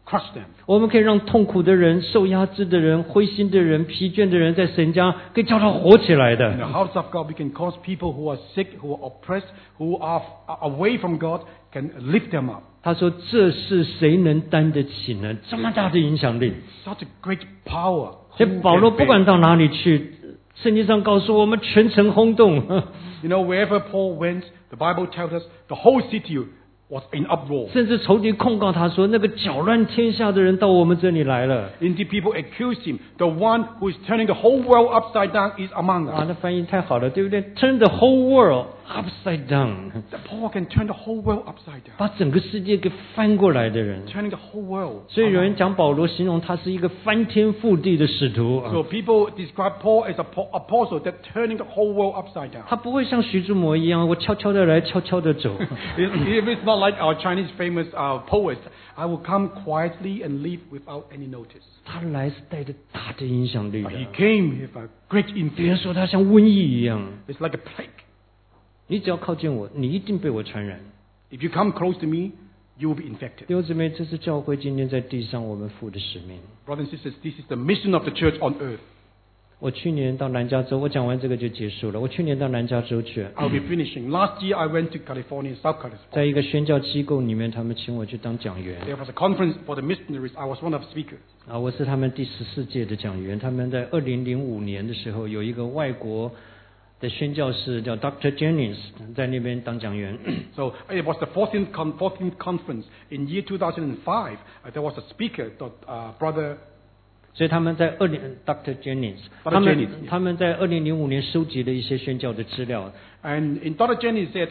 crush them. 我们可以让痛苦的人、受压制的人、灰心的人、疲倦的人，在神家可以叫他活起来 In the 的。 house of God, we can cause people who are sick, who are oppressed, who are are away from God, can lift them up. 他说：“这是谁能担得起呢？这么大的影响力。” Such a great power. 所以 Who 保罗 can 不管 bear? 到哪里去，圣经上告诉我们，全城轰动。 You know, wherever Paul went, the Bible tells us the whole city was in uproar. 甚至仇敌控告他说：“那个搅乱天下的人到我们这里来了。” Indeed, people accused him. The one who is turning the whole world upside down is among 啊， us. 那翻译太好了，对不对 ？Turn the whole world upside down， That Paul can turn the whole world upside down. 把整个世界给翻过来的人。 Turning the whole world. 所以有 around. 人讲保罗形容他是一个翻天覆地的使徒。 So people describe Paul as an apostle that turning the whole world upside down. 他不会像徐志摩一样，我悄悄的来，悄悄的走。 If if it's not like our Chinese famous uh, poet, I will come quietly and leave without any notice. 他来是带着大的影响力的 But。he came with a great 别人 influence. 说他像瘟疫一样， It's like a plague. 你只要靠近我，你一定被我传染。 If you come close to me, you will be infected. 弟兄姊妹，这是教会今天在地上我们负的使命。 Brothers and sisters, this is the mission of the church on earth. 我去年到南加州，我讲完这个就结束了。我去年到南加州去， I'll be finishing. Last year I went to California, South California. 在一个宣教机构里面，他们请我去当讲员 There was a conference for the missionaries. I was one of the speakers. 啊，我是他们第十四届的讲员。他们在二零零五年的时候，有一个外国的宣教士叫 Doctor Jennings 在那边当讲员。 So it was the fourteenth, con- fourteenth conference. In year two thousand five, uh, there was a speaker, uh, Brother 所以他们在二零 Doctor Jennings， Doctor 他们 Jennings， 他们在二零零五年收集了一些宣教的资料。 And in Doctor Jennings said,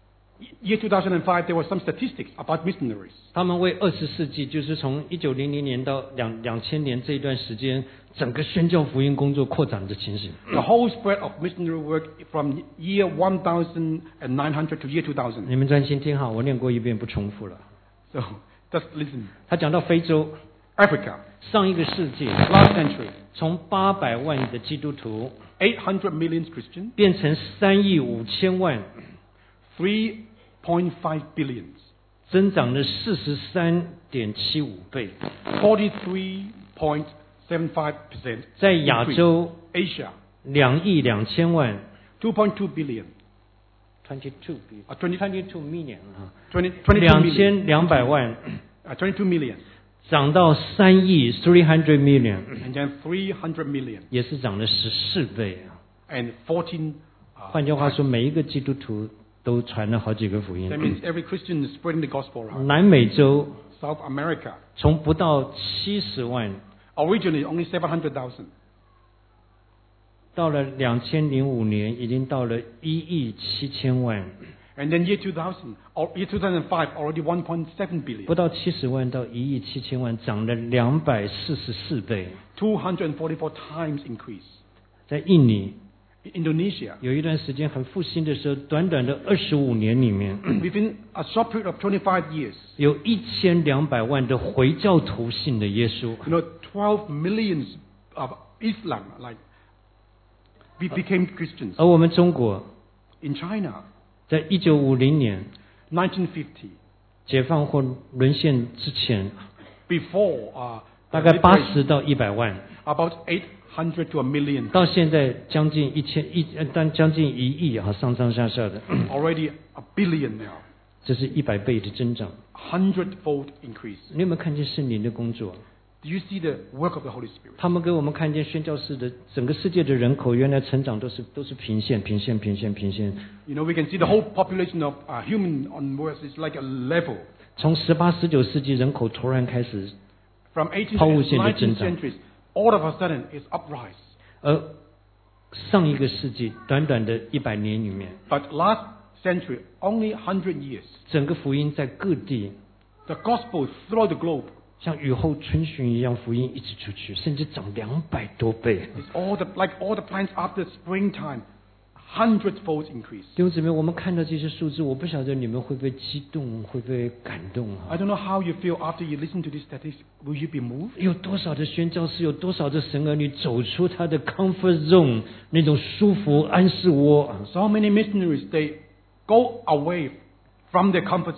year two thousand five, there were some statistics about missionaries. 他们为二十世纪，就是从一九零零年到两两千年这一段时间，整个宣教福音工作扩展的情形。 The whole spread of missionary work from year one thousand nine hundred to year two thousand. 你们专心听好，我念过一遍，不重复了。 So just listen. 他讲到非洲， Africa, 上一个世纪 last century, 从八百万的基督徒 eight hundred million Christians, 变成三亿五千万， three point five billion, 增长了四十三点七五倍。 forty-three point seven five percent. 在亚洲 Asia, 两亿两千万 two point two billion, ，twenty two uh, twenty, twenty two million 啊， twenty, twenty-two 两 million, 千两百万 uh, twenty-two million, 涨到三亿 three hundred million， and then three hundred million, 也是涨了十四倍啊。 and fourteen. Uh, 换句话说，每一个基督徒都传了好几个福音 that。means every Christian is spreading the gospel around. 南美洲 South America, 从不到七十万 originally only seven hundred thousand. 到了两千零五年，已经到了一亿七千万， And then year two thousand, or year two thousand five, already one point seven 不 billion. 到七十万到一亿七千万，涨了两百四十四倍。 two hundred forty-four times increase. 在印尼 In Indonesia, 有一段时间很复兴的时候，短短的二十五年里面， within a short period of twenty-five years, 有一千两百万的回教徒信的耶稣。 you know, twelve millions of Islam like be, became Christians. 而我们中国 In China, 在一九五零年 nineteen fifty, 解放或沦陷之前， before uh, 大概八 liberation, 十到一百万， about eight hundred to a million, 到现在将近一千一，呃但将近一亿啊，上上下下的， already a billion now, 这是一百倍的增长。 hundredfold increase. 你有没有看见圣灵的工作？ Do you see the work of the Holy Spirit? 他们给我们看见宣教士的整个世界的人口原来成长都是都是平线平线平线平线， You know, we can see the whole population of uh, human on earth is like a level. 从十八十九世纪人口突然开始， From eighteenth 抛物 and 线的 nineteenth 增长。 centuries, all of a sudden it's uprise. 而上一个世纪短短的一百年里面， But last century, only one hundred years, 整个福音在各地 the gospel throughout the globe 像雨后春笋一样，福音一直出去，甚至涨两百多倍。 is all the, like all the plants after springtime, hundredfold increase. 弟兄姊妹，我们看到这些数字，我不晓得你们会不会激动，会不会感动啊？ I don't know how you feel after you listen to this statistics. Will you be moved? 有多少的宣教士，有多少的神儿女走出他的 comfort zone 那种舒服安适窝啊？ So many missionaries, they go away from their comfort zone.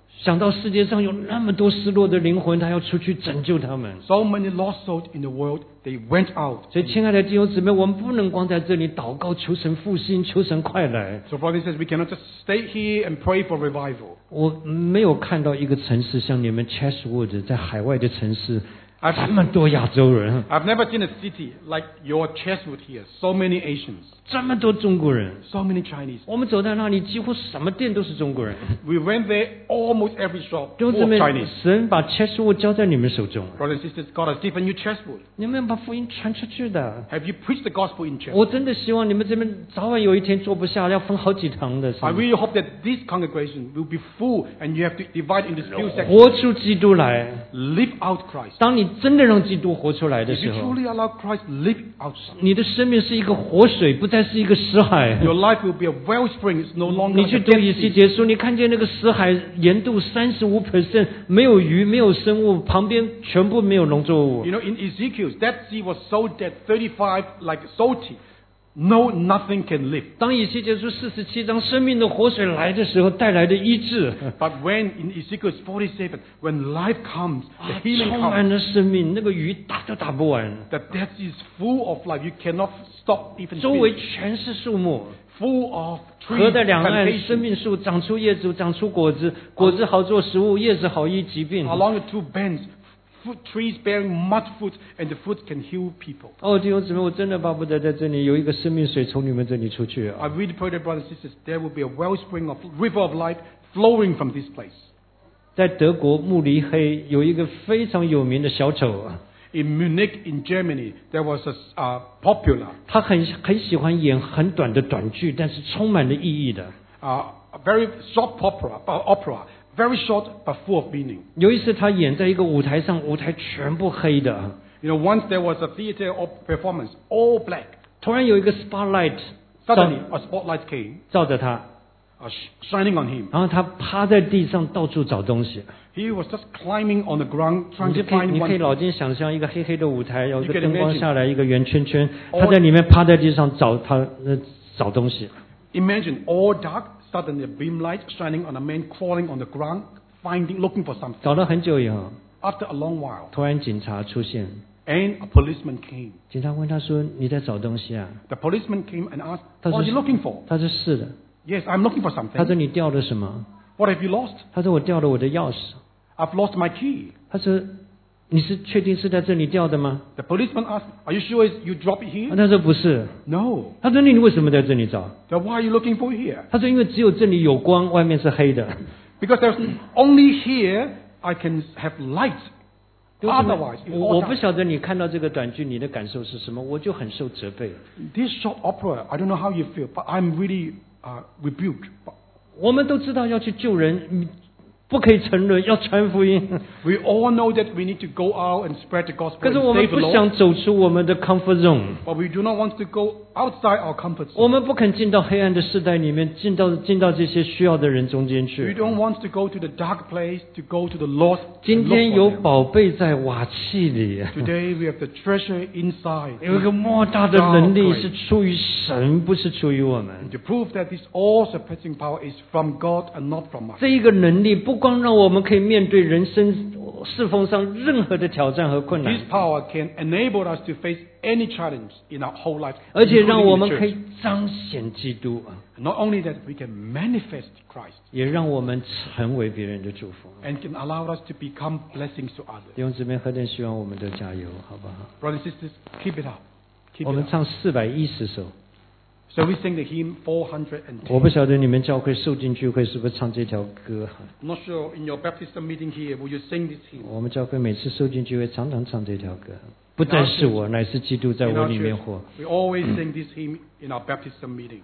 想到世界上有那么多失落的灵魂，他要出去拯救他们。 So many lost souls in the world, they went out. 所以，亲爱的弟兄姊妹，我们不能光在这里祷告，求神复兴，求神快来。 So brothers and sisters, we cannot just stay here and pray for revival. 我没有看到一个城市像你们 Chatswood 在海外的城市， I've- 这么多亚洲人， I've never seen a city like your Chatswood here. So many Asians, 这么多中国人。 so many Chinese. 我们走在那里，几乎什么店都是中国人。 We went there, almost every shop 弟兄 full 姊 of 妹， Chinese. 神把 Chatswood 交在你们手中， Brothers and sisters, God has given you Chatswood. 你们要把福音传出去的。 Have you preached the gospel in Chatswood? 我真的希望你们这边早晚有一天坐不下，要分好几堂的。 I really hope that this congregation will be full and you have to divide into few sections. 活出基督来。 Live out Christ. 当你真的让基督活出来的 If 时 you 候， truly allow Christ live outside, 你的生命是一个活水，不再是一个死海。 your life will be a wellspring. It's no longer 你 like 去 a 读 dead 以西 sea. 结书，你看见那个死海盐度三十五 percent， 没有鱼，没有生物，旁边全部没有农作物。 You know, in Ezekiel, that sea was so dead, thirty-five like salty. No, nothing can live. 当以西结书四十七章生命的活水来的时候，带来的医治， But when in Ezekiel forty-seven, when life comes, the healing 充满 comes, 了生命，那个鱼打都打不完， the dead sea is full of life. You cannot stop even 周围 finish. 全是树木。 Full of 河 trees, 的两岸，生 plantations. 命树长出叶子，长出果子，果子好做食物，叶子好医疾病。 Along the two bends, fruit trees bearing much fruit, and the fruit can heal people. 哦，弟兄姊妹，我真的巴不得在这里有一个生命水从你们这里出去啊！ I really pray that, brothers and sisters, there will be a wellspring of river of life flowing from this place. 在德国慕尼黑有一个非常有名的小丑啊， In Munich, in Germany, there was a uh, popular, 他很很喜欢演很短的短剧，但是充满了意义的。 uh, a very short opera, uh, opera, very short but full of meaning. 有一次他演在一个舞台上，舞台全部黑的， You know, once there was a theater of performance, all black. 突然有一个 spotlight 照 Suddenly, a spotlight came, 照着他， uh, sh- shining on him. 然后他趴在地上到处找东西。 He was just climbing on the ground, 你 trying 就 to 可以， find 你可以 one. 脑筋想象一个黑黑的舞台，有一个 You can 灯光 imagine. 下来，一个圆圈圈， All- 他在里面趴在地上找他呃找东西。 Imagine all dark, suddenly a beam light shining on a man crawling on the ground, finding, looking for something. 找了很久以后， After a long while, 突然警察出现， and a policeman came. 警察问他说：“你在找东西啊 The policeman came and asked, 他 "What 说 are you looking for?"？” 他说：“是的。 "Yes, I'm looking for ” 他说：“ something." 你掉了什么 "What have you lost?" 他说：“我掉了我的钥匙。 "I've lost my key." ” 他说：“你是确定是在这里掉的吗 The policeman asked, "Are you sure you drop it？” here? 他说：“不是。 "No." 他说：“那你为什么在这里找 "Then why are you looking for it here?" 他说：“因为只有这里有光，外面是黑的。 "Because there's only here I can have light. Otherwise, it's 我 all 我不 dark." 晓得你看到这个短剧，你的感受是什么？我就很受责备。 This short opera, I don't know how you feel, but I'm really uh, rebuked. But 我们都知道要去救人，嗯不可以沉沦，要传福音。 we all know that we need to go out and spread the gospel 可是 and 我们 save the 不 Lord. 想走出我们的 comfort zone， But we do not want to go outside our comfort 我 zone. 们不肯进到黑暗的世代里面，进到进到这些需要的人中间 We 去。 don't want to go to the dark place, to go to the lost. 今 and 天 look 有 for them. 宝贝在瓦器里， Today we have the treasure inside. 有一个莫大的能力是出于神，不是出于我们。 To prove that this all-surpassing power is from God and not from us. 这一个能力不光让我们可以面对人生侍奉上任何的挑战和困难 This，power can enable us to face any challenge in our whole life. 而且让 including 我 the 们可 church. 以彰显基督， Not only that, we can manifest Christ 也让我们成为别人的祝福。 and can allow us to become blessings to others. 弟兄姊妹，何等希望我们都加油，好不好？ Brothers and sisters, keep it up. Keep 我 it 们 up. 唱四百一十首。 So we sing the hymn four hundred ten. 我不晓得你们教会受浸聚会是不是唱这条歌？ I'm not sure in your baptism meeting here, will you sing this hymn? 我们教会每次受浸聚会常常唱这条歌，不但是我，乃是基督在 In 我 our 里面 church, 活。 we always sing this hymn in our baptism meeting.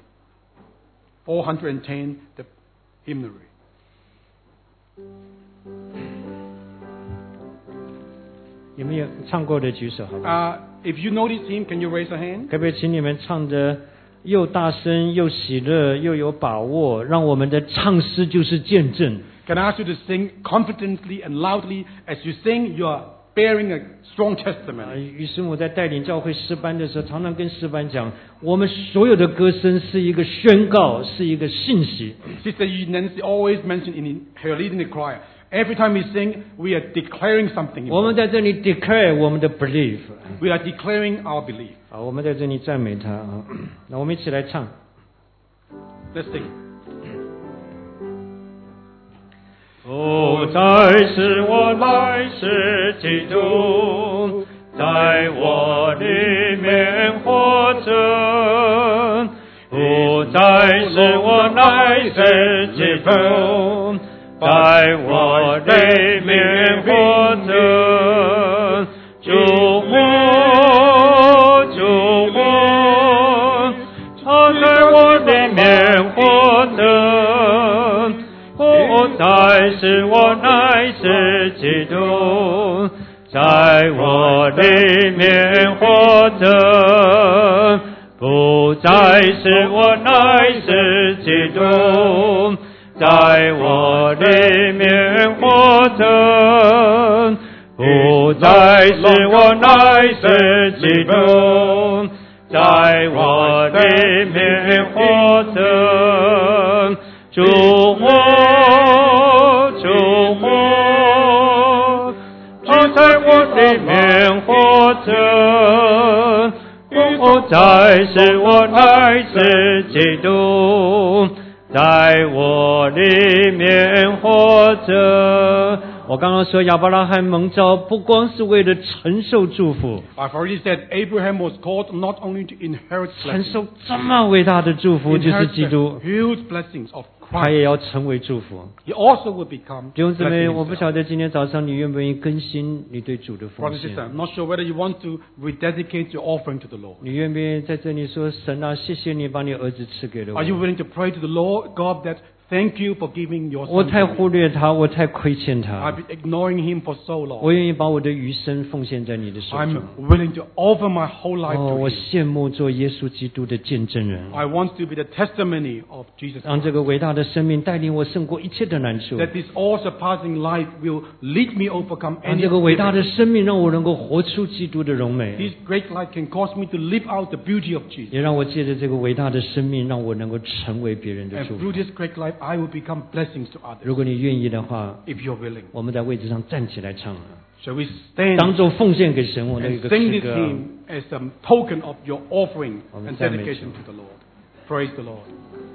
four hundred ten, the hymnary. 有没有唱过的举手？好不好？ Uh, if you know this hymn, can you raise a hand? 可不可以请你们唱的又大声又喜乐又有把握，让我们的唱诗就是见证。 Can I ask you to sing confidently and loudly? As you sing, you are bearing a strong 啊， testimony. 于是我在带领教会诗班的时候，常常跟诗班讲，我们所有的歌声是一个宣告，是一个信息。 Sister Nancy always mentioned in her leading the choir, every time we sing, we are declaring something. 我们在这里 declare 我们的 belief， We are declaring our belief. 啊，我们在这里赞美他啊。那我们一起来唱。 Let's sing. 不再是我来是基督，在我里面活着。不再是我来是基督，在我里面活着。主我，主我，他在我里面活着。不再是我乃是基督，在我里面活着。不再是我乃是基督，在我里面活着。不再是我乃是基督，在我里面活着。主我，主我，他在我里面活着。不再是我乃是基督，在我里面活着。我刚刚说亚伯拉罕蒙召不光是为了承受祝福， I've already said Abraham was called not only to inherit 承 blessings, 受这么伟大的祝福就是 inherit 基督， the huge blessings of 他也 Christ. 要成为祝福。 He also will become 弟兄姊 blessing 妹，我不 himself. 晓得今天早上你愿不愿意更新你对主的奉 Brother and 献 sister, I'm not sure whether you want to rededicate your offering to the Lord. 你愿不愿意在这里说神啊，谢谢你把你儿子赐给了 Are you 我， willing to pray to the Lord God that thank you for giving your 我 son 太 to 忽 me? 略他，我太亏欠他 I've，been ignoring him for so 我 long. 愿意把我的余生奉献在你的手 I'm 中。 willing to offer my whole life 哦， to 我 him. 羡慕做耶稣基督的见证人， I want to be the testimony of Jesus 让这 Christ. 个伟大的生命带领我胜过一切的难处， That this all-surpassing life will lead me overcome 让 any 这个伟大的 difficulty. 生命让我能够活出基督的荣美， This great light can cause me to live out the beauty of Jesus. 也让我借着这个伟大的生命，让我能够成为别人的 And 祝福 through。this great life, I will become blessings to 如 others. 果你愿意的话， If you're willing. 我们在位置上站起来唱， Shall we stand 当做奉献给神我的一 and 个 sing 诗 this 歌。 hymn as a token of your offering 我们 and 赞美 dedication 主。 to the Lord? Praise the Lord.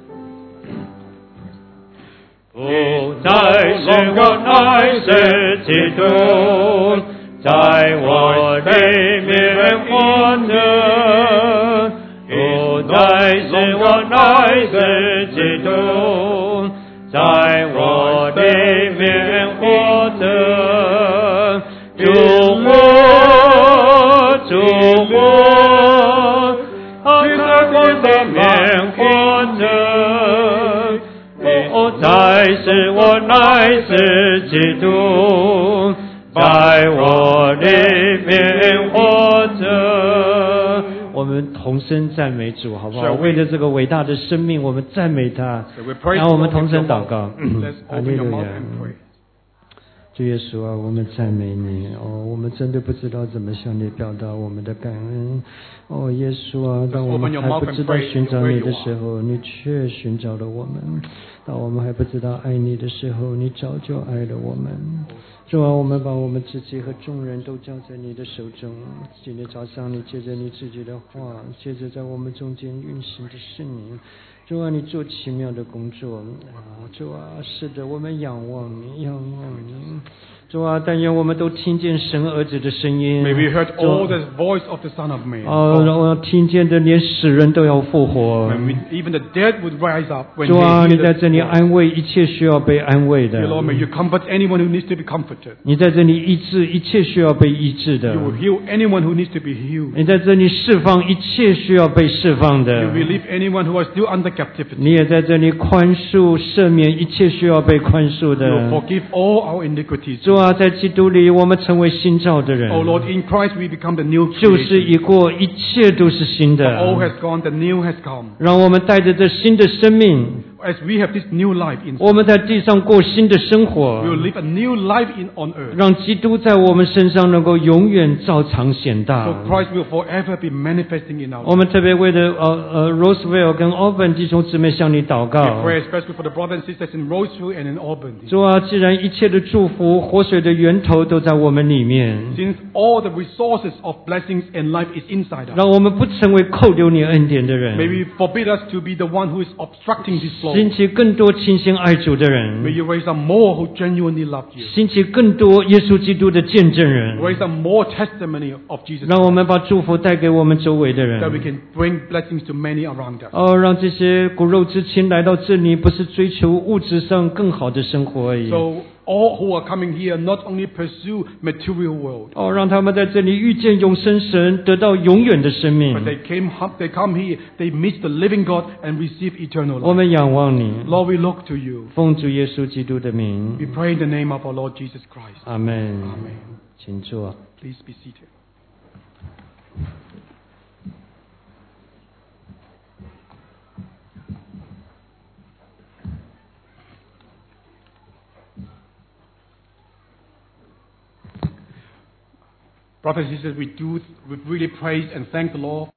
不再是我乃是基督，在我里面活着。不再是我乃是基督，在我里面活着。主我，主我，他在我里面活着。不再是我乃是基督，在我里面活着。我们同声赞美主，好不好？ Shall we- 为了这个伟大的生命，我们赞美他。 So we praise 然后我们 the Lord 同 with 声 your 祷 mouth. 告。 Let's 哈 open 利 your 路 mouth 亚。 and pray. 主耶稣啊，我们赞美你哦，我们真的不知道怎么向你表达我们的感恩。哦，耶稣啊，当我们还不知道寻找你的时候，你却寻找了我们；当我们还不知道爱你的时候，你早就爱了我们。主啊，我们把我们自己和众人都交在你的手中。今天早上，你借着你自己的话，借着在我们中间运行的圣灵，主啊，你做奇妙的工作啊！主啊，是的，我们仰望你，仰望你。主啊，但愿我们都听见神儿子的声音。 May we heard 主 all the voice of the Son of Man. 哦，让我听见的连死人都要复活。 When we, even the dead would rise up when 主啊， they 你 hear 在 the 这里 voice. 安慰一切需要被安慰 Dear 的。 Lord, may you comfort anyone who needs to be comforted. 你在这里医治一切需要被医治的。 You will heal anyone who needs to be healed. 你在这里释放一切需要被释放 You 的。 relieve anyone who are still under captivity. 你也在这里宽恕、赦免一切需要被宽恕 You will 的。 forgive all our iniquities. 主啊，在基督里我们成为新造的人， Oh Lord, in Christ we become the new 旧事 creation. 已过，一切都是新 The old 的。 has gone, the new has come. 让我们带着这新的生命， as we have this new life in, 我们在地上过新的生 we 活， will live a new life in on earth. 让基督在我们身上能够永远照常显大。 So Christ will forever be manifesting in our 我们特别为了呃呃 Roseville 跟 Auburn 弟兄姊妹向你祷 We 告。 pray especially for the brothers and sisters in Roseville and in Auburn. 主啊，既然一切的祝福、活水的源头都在我们里面， Since all the resources of blessings and life is inside us, 让我们不成为扣留你恩典的 may 人， we forbid us to be the one who is obstructing this flow. 兴起更多倾心爱主的 May 人， you raise up more who genuinely love you. 兴起更多耶稣基督的见证人， Raise up more testimony of Jesus 让我 Christ, 们把祝福带给我们周围的 that we 人。 can bring blessings to many around us. 哦，让这些骨肉之亲来到这里，不是追求物质上更好的生活而已。 So all who are coming here not only pursue material world, 哦，让他们在这里遇见永生神，得到永远的生 but 命。 they came, they come here, they meet the living God and receive eternal 我 life. 们仰望你， Lord, we look to you. 奉主耶稣基督的名， We pray in the name of our Lord Jesus Christ. 阿门。 Amen. 请坐。 Please be seated. Brothers and sisters, we do we really praise and thank the Lord